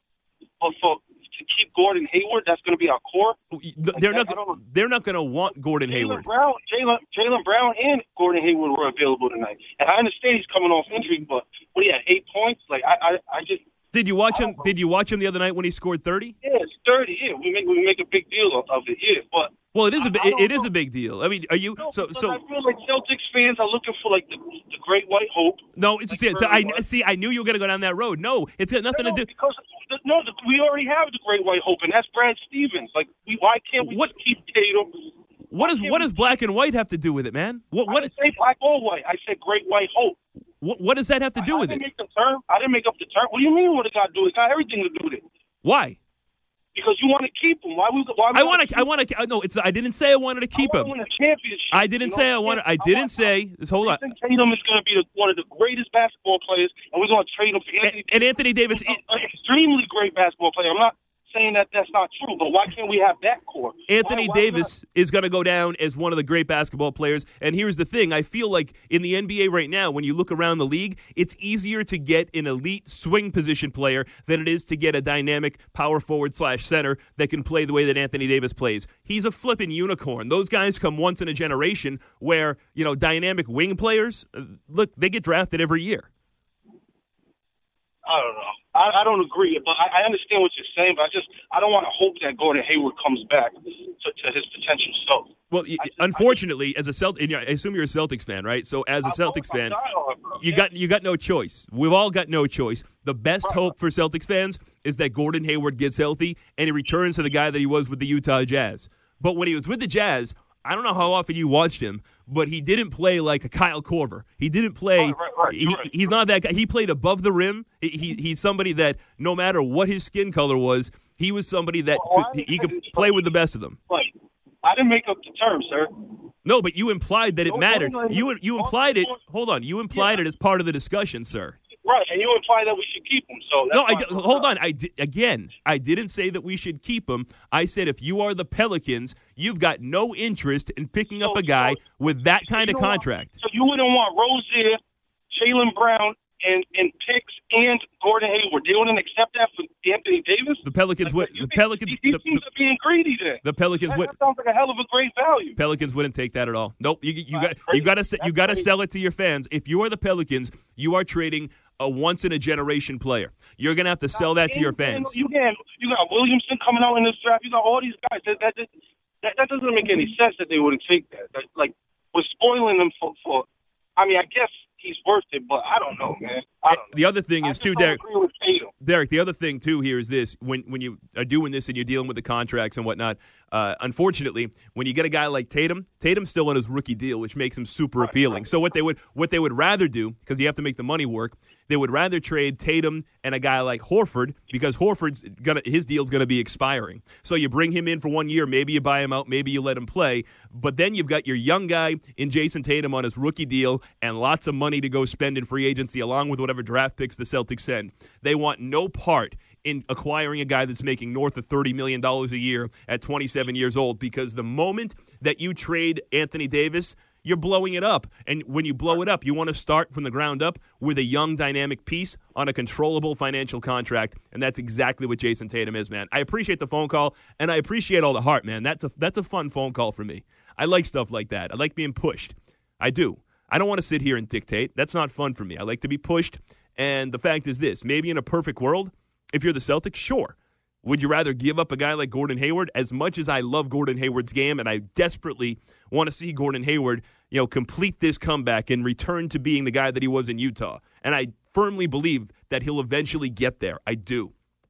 to keep Gordon Hayward, that's going to be our core. They're not going to want Gordon Hayward. Jaylen Brown and Gordon Hayward were available tonight, and I understand he's coming off injury, but he had 8 points. I just did you watch him? Did you watch him the other night when he scored 30? Yeah, it's 30. Yeah, we make a big deal of it. Yeah, but well, it is a big deal. I mean, are you so? I feel like Celtics fans are looking for the great white hope. No, it's I knew you were going to go down that road. No, it's got nothing to do. Because we already have the great white hope, and that's Brad Stevens. Why can't we just keep Tatum? What does black and white have to do with it, man? I didn't say black or white. I said great white hope. What does that have to do with it? I didn't make up the term. What do you mean? What it got to do? It got everything to do with it. Why? Because you want to keep him. Why? I want to. No, I didn't say I wanted to keep him. Win a championship. I didn't say I wanted. I didn't say. Hold on. Tatum is going to be one of the greatest basketball players, and we're going to trade him for Anthony. And Anthony Davis, an extremely great basketball player. I'm not saying that that's not true, but why can't we have that core? Anthony Davis is going to go down as one of the great basketball players. And here's the thing. I feel like in the NBA right now, when you look around the league, it's easier to get an elite swing position player than it is to get a dynamic power forward / center that can play the way that Anthony Davis plays. He's a flipping unicorn. Those guys come once in a generation where, dynamic wing players, look, they get drafted every year. I don't know. I don't agree, but I understand what you're saying, but I don't want to hope that Gordon Hayward comes back to his potential self. Well, unfortunately, as a Celtic, I assume you're a Celtics fan, right? So as a Celtics fan, you got no choice. We've all got no choice. The best hope for Celtics fans is that Gordon Hayward gets healthy and he returns to the guy that he was with the Utah Jazz. But when he was with the Jazz, I don't know how often you watched him, but he didn't play like a Kyle Korver. He didn't play. He's not that guy. He played above the rim. He's somebody that no matter what his skin color was, he was somebody that he could play with the best of them. I didn't make up the term, sir. No, but you implied that it mattered. You implied it. Hold on. You implied it as part of the discussion, sir. Right, and you imply that we should keep him. So hold on. I didn't say that we should keep him. I said if you are the Pelicans, you've got no interest in picking up a guy with that kind of contract. So you wouldn't want Rozier, Jaylen Brown, and picks and Gordon Hayward. They wouldn't accept that for Anthony Davis. The Pelicans would. The Pelicans. He seems to be greedy there. The Pelicans would. That sounds like a hell of a great value. Pelicans wouldn't take that at all. Nope. You got to sell it to your fans. If you are the Pelicans, you are trading a once in a generation player. You're gonna have to sell that to your fans. You got Williamson coming out in this draft. You got all these guys. That doesn't make any sense that they wouldn't take that. We're spoiling them for. I mean, I guess he's worth it, but I don't know, man. The other thing is too, Derek. Derek, the other thing too here is this: when you are doing this and you're dealing with the contracts and whatnot, Unfortunately, when you get a guy like Tatum's still on his rookie deal, which makes him super appealing. So what they would rather do, because you have to make the money work, they would rather trade Tatum and a guy like Horford, because his deal's gonna be expiring. So you bring him in for 1 year, maybe you buy him out, maybe you let him play, but then you've got your young guy in Jason Tatum on his rookie deal and lots of money to go spend in free agency along with whatever draft picks the Celtics send. They want no part in acquiring a guy that's making north of $30 million a year at 27 years old, because the moment that you trade Anthony Davis, you're blowing it up. And when you blow it up, you want to start from the ground up with a young, dynamic piece on a controllable financial contract, and that's exactly what Jason Tatum is, man. I appreciate the phone call, and I appreciate all the heart, man. That's a fun phone call for me. I like stuff like that. I like being pushed. I do. I don't want to sit here and dictate. That's not fun for me. I like to be pushed, and the fact is this. Maybe in a perfect world, if you're the Celtics, sure. Would you rather give up a guy like Gordon Hayward? As much as I love Gordon Hayward's game, and I desperately want to see Gordon Hayward, complete this comeback and return to being the guy that he was in Utah. And I firmly believe that he'll eventually get there. I do.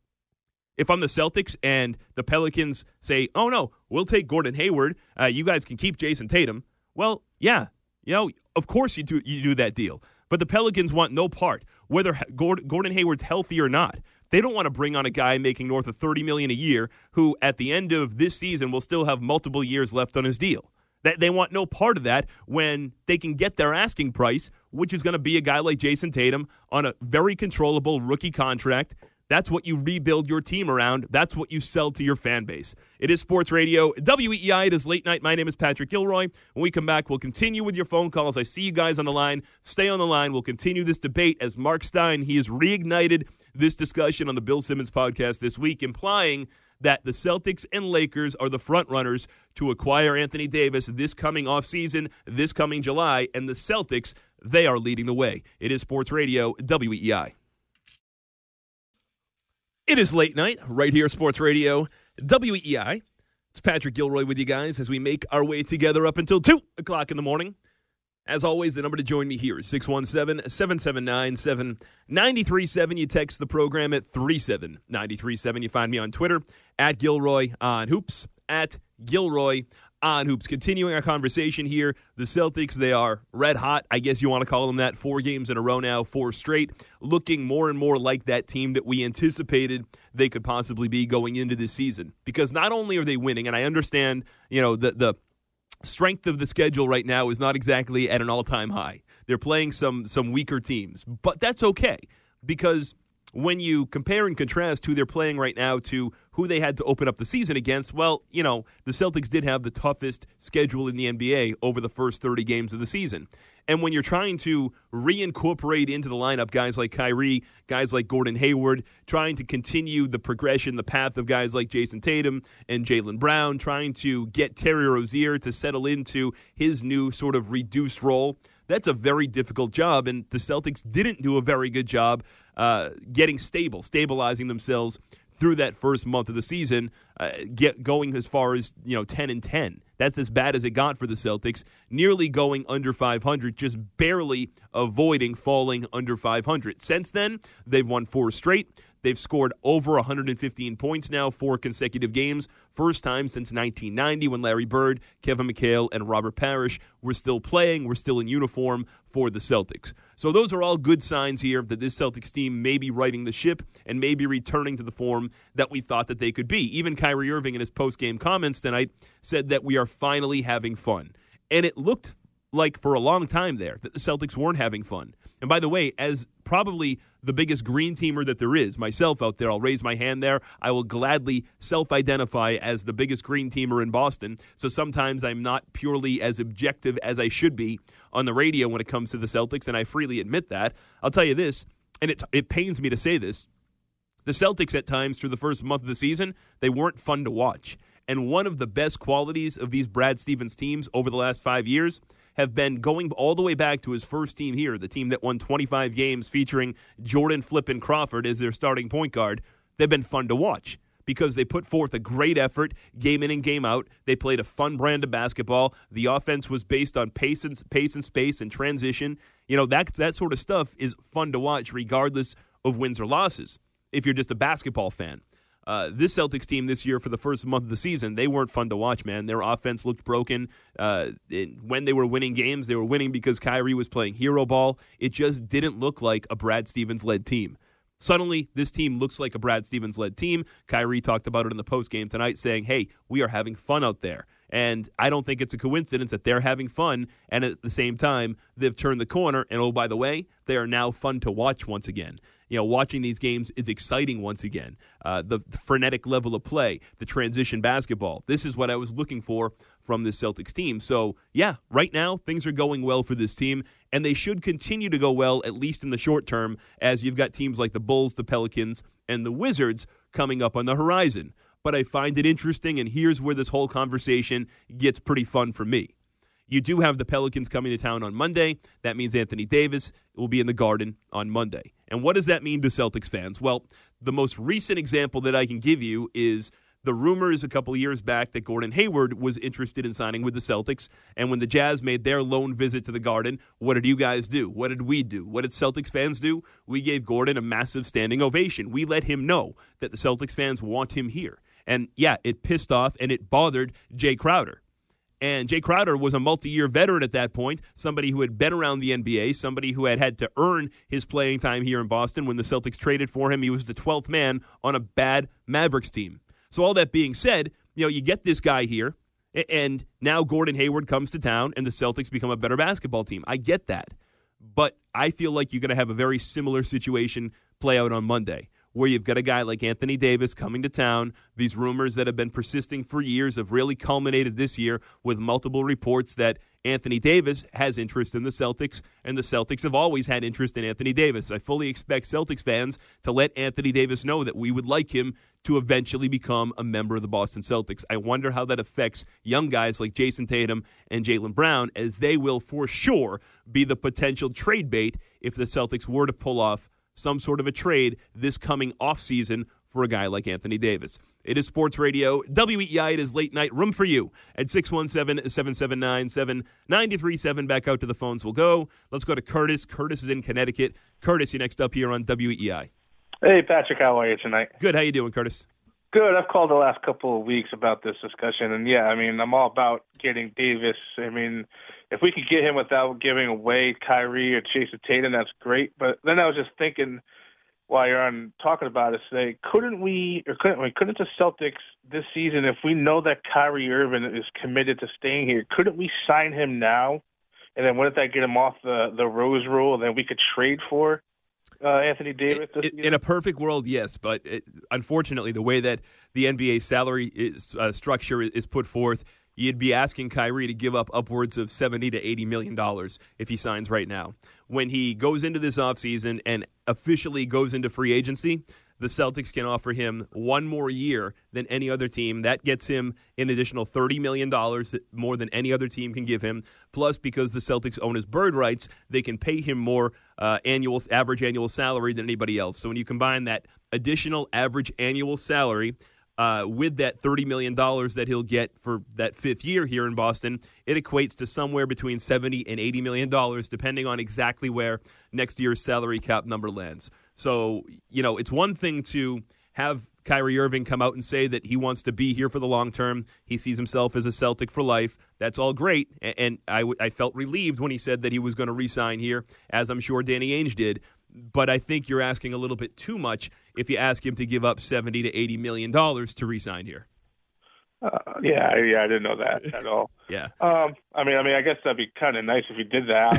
If I'm the Celtics and the Pelicans say, oh, no, we'll take Gordon Hayward, you guys can keep Jason Tatum. Well, yeah, of course you do that deal. But the Pelicans want no part, whether Gordon Hayward's healthy or not. They don't want to bring on a guy making north of $30 million a year who, at the end of this season, will still have multiple years left on his deal. They want no part of that when they can get their asking price, which is going to be a guy like Jason Tatum on a very controllable rookie contract. That's what you rebuild your team around. That's what you sell to your fan base. It is Sports Radio WEEI. It is late night. My name is Patrick Gilroy. When we come back, we'll continue with your phone calls. I see you guys on the line. Stay on the line. We'll continue this debate as Mark Stein, he has reignited this discussion on the Bill Simmons podcast this week, implying that the Celtics and Lakers are the front runners to acquire Anthony Davis this coming offseason, this coming July, and the Celtics, they are leading the way. It is Sports Radio WEEI. It is late night, right here, Sports Radio WEEI. It's Patrick Gilroy with you guys as we make our way together up until 2 o'clock in the morning. As always, the number to join me here is 617-779-7937. You text the program at 37937. You find me on Twitter, at Gilroy on Hoops, at Gilroy on Hoops. Continuing our conversation here, the Celtics, they are red hot. I guess you want to call them that. 4 games in a row now, 4 straight. Looking more and more like that team that we anticipated they could possibly be going into this season. Because not only are they winning, and I understand, the strength of the schedule right now is not exactly at an all-time high. They're playing some weaker teams, but that's okay, because when you compare and contrast who they're playing right now to who they had to open up the season against, well, the Celtics did have the toughest schedule in the NBA over the first 30 games of the season. And when you're trying to reincorporate into the lineup guys like Kyrie, guys like Gordon Hayward, trying to continue the progression, the path of guys like Jason Tatum and Jaylen Brown, trying to get Terry Rozier to settle into his new sort of reduced role, that's a very difficult job, and the Celtics didn't do a very good job stabilizing themselves through that first month of the season, going as far as 10-10. That's as bad as it got for the Celtics, nearly going under 500, just barely avoiding falling under 500. Since then, they've won 4 straight. They've scored over 115 points now, 4 consecutive games. First time since 1990 when Larry Bird, Kevin McHale, and Robert Parrish were still playing, were still in uniform for the Celtics. So those are all good signs here that this Celtics team may be righting the ship and may be returning to the form that we thought that they could be. Even Kyrie Irving in his post-game comments tonight said that we are finally having fun. And it looked like for a long time there that the Celtics weren't having fun. And by the way, as probably the biggest green teamer that there is, myself out there, I'll raise my hand there. I will gladly self-identify as the biggest green teamer in Boston. So sometimes I'm not purely as objective as I should be on the radio when it comes to the Celtics, and I freely admit that. I'll tell you this, and it pains me to say this, the Celtics at times through the first month of the season, they weren't fun to watch. And one of the best qualities of these Brad Stevens teams over the last 5 years have been going all the way back to his first team here, the team that won 25 games featuring Jordan Flippin Crawford as their starting point guard. They've been fun to watch because they put forth a great effort game in and game out. They played a fun brand of basketball. The offense was based on pace and space and transition. That sort of stuff is fun to watch regardless of wins or losses if you're just a basketball fan. This Celtics team this year, for the first month of the season, they weren't fun to watch, man. Their offense looked broken. When they were winning games, they were winning because Kyrie was playing hero ball. It just didn't look like a Brad Stevens-led team. Suddenly, this team looks like a Brad Stevens-led team. Kyrie talked about it in the postgame tonight, saying, hey, we are having fun out there. And I don't think it's a coincidence that they're having fun, and at the same time, they've turned the corner, and oh, by the way, they are now fun to watch once again. You know, watching these games is exciting once again. The frenetic level of play, the transition basketball. This is what I was looking for from this Celtics team. So, yeah, right now, things are going well for this team, and they should continue to go well, at least in the short term, as you've got teams like the Bulls, the Pelicans, and the Wizards coming up on the horizon. But I find it interesting, and here's where this whole conversation gets pretty fun for me. You do have the Pelicans coming to town on Monday. That means Anthony Davis will be in the Garden on Monday. And what does that mean to Celtics fans? Well, the most recent example that I can give you is the rumors a couple of years back that Gordon Hayward was interested in signing with the Celtics. And when the Jazz made their lone visit to the Garden, what did you guys do? What did we do? What did Celtics fans do? We gave Gordon a massive standing ovation. We let him know that the Celtics fans want him here. And, yeah, it pissed off and it bothered Jay Crowder. And Jay Crowder was a multi-year veteran at that point, somebody who had been around the NBA, somebody who had had to earn his playing time here in Boston. When the Celtics traded for him, he was the 12th man on a bad Mavericks team. So all that being said, you know, you get this guy here, and now Gordon Hayward comes to town, and the Celtics become a better basketball team. I get that. But I feel like you're going to have a very similar situation play out on Monday, where you've got a guy like Anthony Davis coming to town. These rumors that have been persisting for years have really culminated this year with multiple reports that Anthony Davis has interest in the Celtics, and the Celtics have always had interest in Anthony Davis. I fully expect Celtics fans to let Anthony Davis know that we would like him to eventually become a member of the Boston Celtics. I wonder how that affects young guys like Jason Tatum and Jaylen Brown, as they will for sure be the potential trade bait if the Celtics were to pull off some sort of a trade this coming offseason for a guy like Anthony Davis. It is Sports Radio, WEEI. It is Late Night. Room for you at 617-779-7937. Back out to the phones we'll go. Let's go to Curtis. Curtis is in Connecticut. Curtis, you're next up here on WEEI. Hey, Patrick, how are you tonight? Good. How you doing, Curtis? Good. I've called the last couple of weeks about this discussion, and yeah, I mean, I'm all about getting Davis. I mean, if we could get him without giving away Kyrie or Jason Tatum, that's great. But then I was just thinking, while you're on talking about it, say, couldn't the Celtics this season, if we know that Kyrie Irving is committed to staying here, couldn't we sign him now? And then wouldn't that get him off the Rose Rule, and then we could trade for Anthony Davis this season? In a perfect world, yes, but unfortunately, the way that the NBA salary structure is put forth, you'd be asking Kyrie to give up upwards of $70 to $80 million if he signs right now. When he goes into this offseason and officially goes into free agency, the Celtics can offer him one more year than any other team. That gets him an additional $30 million more than any other team can give him. Plus, because the Celtics own his bird rights, they can pay him more average annual salary than anybody else. So when you combine that additional average annual salary with that $30 million that he'll get for that fifth year here in Boston, it equates to somewhere between $70 and $80 million, depending on exactly where next year's salary cap number lands. So, you know, it's one thing to have Kyrie Irving come out and say that he wants to be here for the long term. He sees himself as a Celtic for life. That's all great. And I felt relieved when he said that he was going to re-sign here, as I'm sure Danny Ainge did. But I think you're asking a little bit too much if you ask him to give up $70 to $80 million to re-sign here. Yeah, I didn't know that at all. Yeah. I mean, I guess that'd be kind of nice if he did that,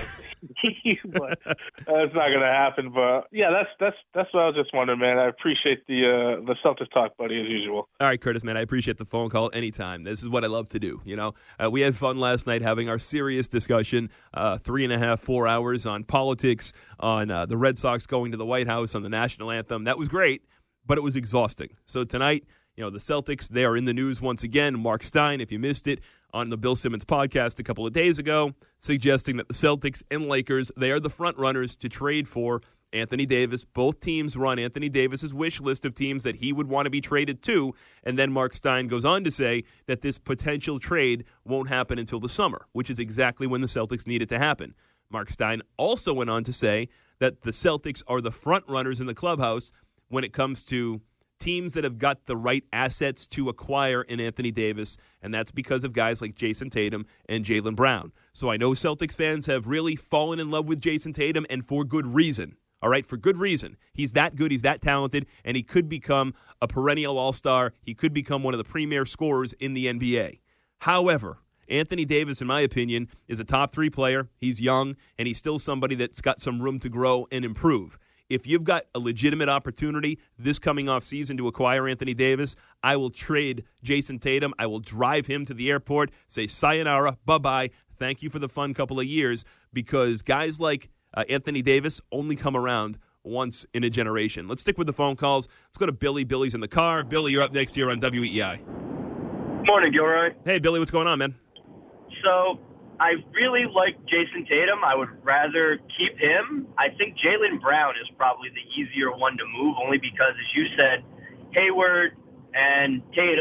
but it's not going to happen. But yeah, that's what I was just wondering, man. I appreciate the Celtics talk, buddy, as usual. All right, Curtis, man, I appreciate the phone call anytime. This is what I love to do. You know, we had fun last night having our serious discussion, 3.5, 4 hours on politics, on the Red Sox going to the White House, on the national anthem. That was great, but it was exhausting. So tonight, you know, the Celtics, they are in the news once again. Mark Stein, if you missed it, on the Bill Simmons podcast a couple of days ago, suggesting that the Celtics and Lakers, they are the front runners to trade for Anthony Davis. Both teams run Anthony Davis's wish list of teams that he would want to be traded to. And then Mark Stein goes on to say that this potential trade won't happen until the summer, which is exactly when the Celtics need it to happen. Mark Stein also went on to say that the Celtics are the front runners in the clubhouse when it comes to teams that have got the right assets to acquire in Anthony Davis, and that's because of guys like Jason Tatum and Jaylen Brown. So I know Celtics fans have really fallen in love with Jason Tatum, and for good reason. All right, for good reason. He's that good, he's that talented, and he could become a perennial all-star. He could become one of the premier scorers in the NBA. However, Anthony Davis, in my opinion, is a top 3 player. He's young, and he's still somebody that's got some room to grow and improve. If you've got a legitimate opportunity this coming off season to acquire Anthony Davis, I will trade Jason Tatum. I will drive him to the airport, say sayonara, bye-bye, thank you for the fun couple of years, because guys like Anthony Davis only come around once in a generation. Let's stick with the phone calls. Let's go to Billy. Billy's in the car. Billy, you're up next here on WEEI. Morning, Gilroy. Hey, Billy, what's going on, man? So I really like Jason Tatum. I would rather keep him. I think Jaylen Brown is probably the easier one to move, only because, as you said, Hayward and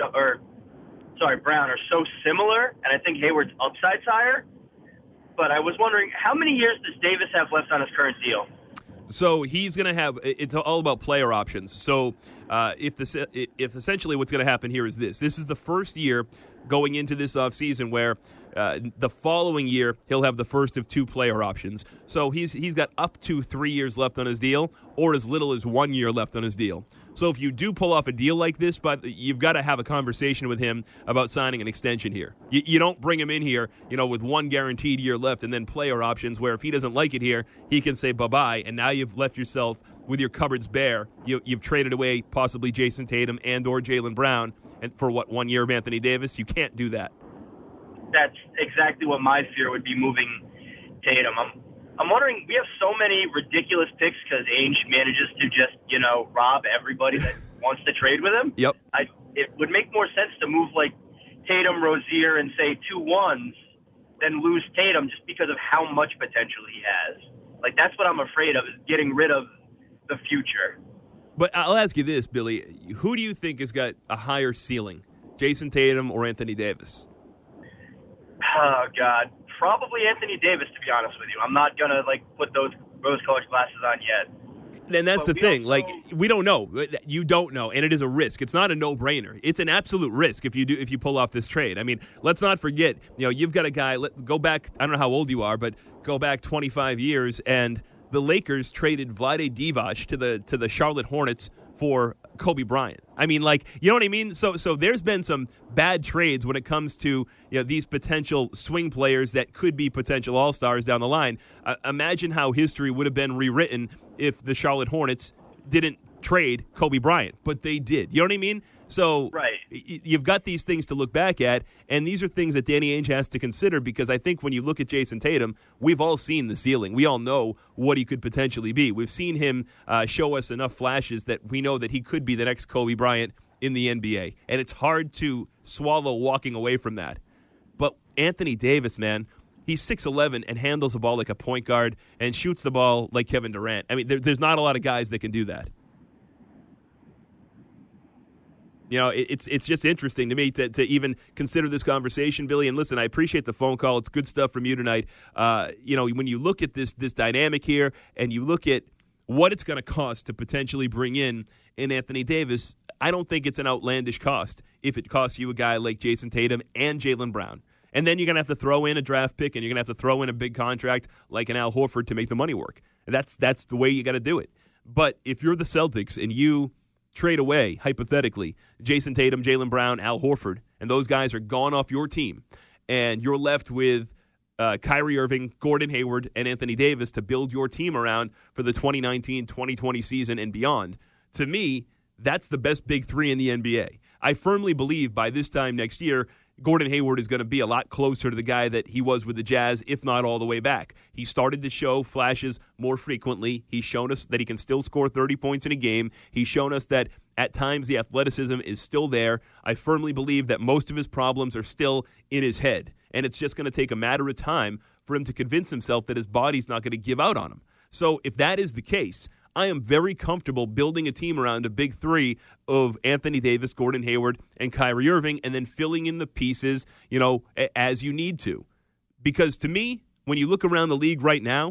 Brown are so similar, and I think Hayward's upside's higher. But I was wondering, how many years does Davis have left on his current deal? So he's going to have – it's all about player options. So if essentially what's going to happen here is this. This is the first year going into this offseason where the following year he'll have the first of 2 player options. So he's got up to 3 years left on his deal, or as little as 1 year left on his deal. So if you do pull off a deal like this, but you've got to have a conversation with him about signing an extension here. You don't bring him in here, with 1 guaranteed year left and then player options where if he doesn't like it here, he can say bye-bye, and now you've left yourself with your cupboards bare. You've traded away possibly Jason Tatum and or Jaylen Brown, and for 1 year of Anthony Davis? You can't do that. That's exactly what my fear would be, moving Tatum. I'm wondering, we have so many ridiculous picks because Ainge manages to just, rob everybody that wants to trade with him. Yep. It would make more sense to move like Tatum, Rozier, and say 2 1s than lose Tatum just because of how much potential he has. Like, that's what I'm afraid of, is getting rid of the future. But I'll ask you this, Billy. Who do you think has got a higher ceiling, Jason Tatum or Anthony Davis? Oh, God. Probably Anthony Davis, to be honest with you. I'm not going to, put those rose-colored glasses on yet. And that's the thing. We don't know. You don't know, and it is a risk. It's not a no-brainer. It's an absolute risk if you pull off this trade. I mean, let's not forget, you've got a guy, go back, I don't know how old you are, but go back 25 years, and the Lakers traded Vlade Divac to the Charlotte Hornets for Kobe Bryant. I mean, you know what I mean? So there's been some bad trades when it comes to these potential swing players that could be potential all-stars down the line. Imagine how history would have been rewritten if the Charlotte Hornets didn't trade Kobe Bryant, but they did. You know what I mean? So right. You've got these things to look back at, and these are things that Danny Ainge has to consider, because I think when you look at Jason Tatum, we've all seen the ceiling. We all know what he could potentially be. We've seen him show us enough flashes that we know that he could be the next Kobe Bryant in the NBA, and it's hard to swallow walking away from that. But Anthony Davis, man, he's 6'11" and handles the ball like a point guard and shoots the ball like Kevin Durant. I mean, there's not a lot of guys that can do that. It's just interesting to me to even consider this conversation, Billy. And listen, I appreciate the phone call. It's good stuff from you tonight. When you look at this dynamic here and you look at what it's going to cost to potentially bring in Anthony Davis, I don't think it's an outlandish cost if it costs you a guy like Jason Tatum and Jaylen Brown. And then you're going to have to throw in a draft pick, and you're going to have to throw in a big contract like an Al Horford to make the money work. And that's the way you got to do it. But if you're the Celtics and you trade away, hypothetically, Jason Tatum, Jaylen Brown, Al Horford, and those guys are gone off your team, and you're left with Kyrie Irving, Gordon Hayward, and Anthony Davis to build your team around for the 2019-2020 season and beyond, to me, that's the best big three in the NBA. I firmly believe by this time next year, Gordon Hayward is going to be a lot closer to the guy that he was with the Jazz, if not all the way back. He started to show flashes more frequently. He's shown us that he can still score 30 points in a game. He's shown us that at times the athleticism is still there. I firmly believe that most of his problems are still in his head, and it's just going to take a matter of time for him to convince himself that his body's not going to give out on him. So if that is the case, I am very comfortable building a team around a big three of Anthony Davis, Gordon Hayward, and Kyrie Irving, and then filling in the pieces, as you need to. Because to me, when you look around the league right now,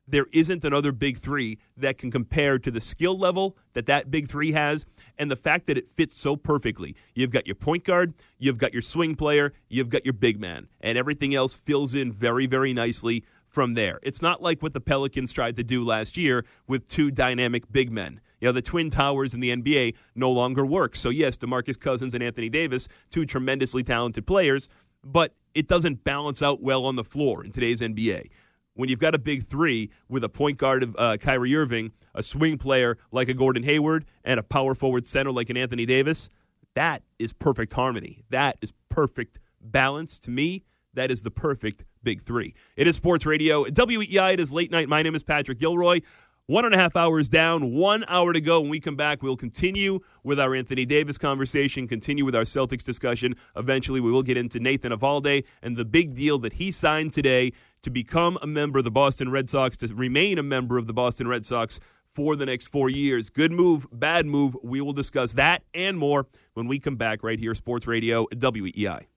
there isn't another big three that can compare to the skill level that big three has and the fact that it fits so perfectly. You've got your point guard, you've got your swing player, you've got your big man, and everything else fills in very, very nicely from there. It's not like what the Pelicans tried to do last year with two dynamic big men. The Twin Towers in the NBA no longer work. So, yes, DeMarcus Cousins and Anthony Davis, two tremendously talented players, but it doesn't balance out well on the floor in today's NBA. When you've got a big three with a point guard of Kyrie Irving, a swing player like a Gordon Hayward, and a power forward center like an Anthony Davis, that is perfect harmony. That is perfect balance. To me, that is the perfect big three. It is Sports Radio. WEEI, it is late night. My name is Patrick Gilroy. 1.5 hours down, 1 hour to go. When we come back, we'll continue with our Anthony Davis conversation, continue with our Celtics discussion. Eventually, we will get into Nathan Eovaldi and the big deal that he signed today to become a member of the Boston Red Sox, to remain a member of the Boston Red Sox for the next 4 years. Good move, bad move. We will discuss that and more when we come back right here, Sports Radio, WEEI.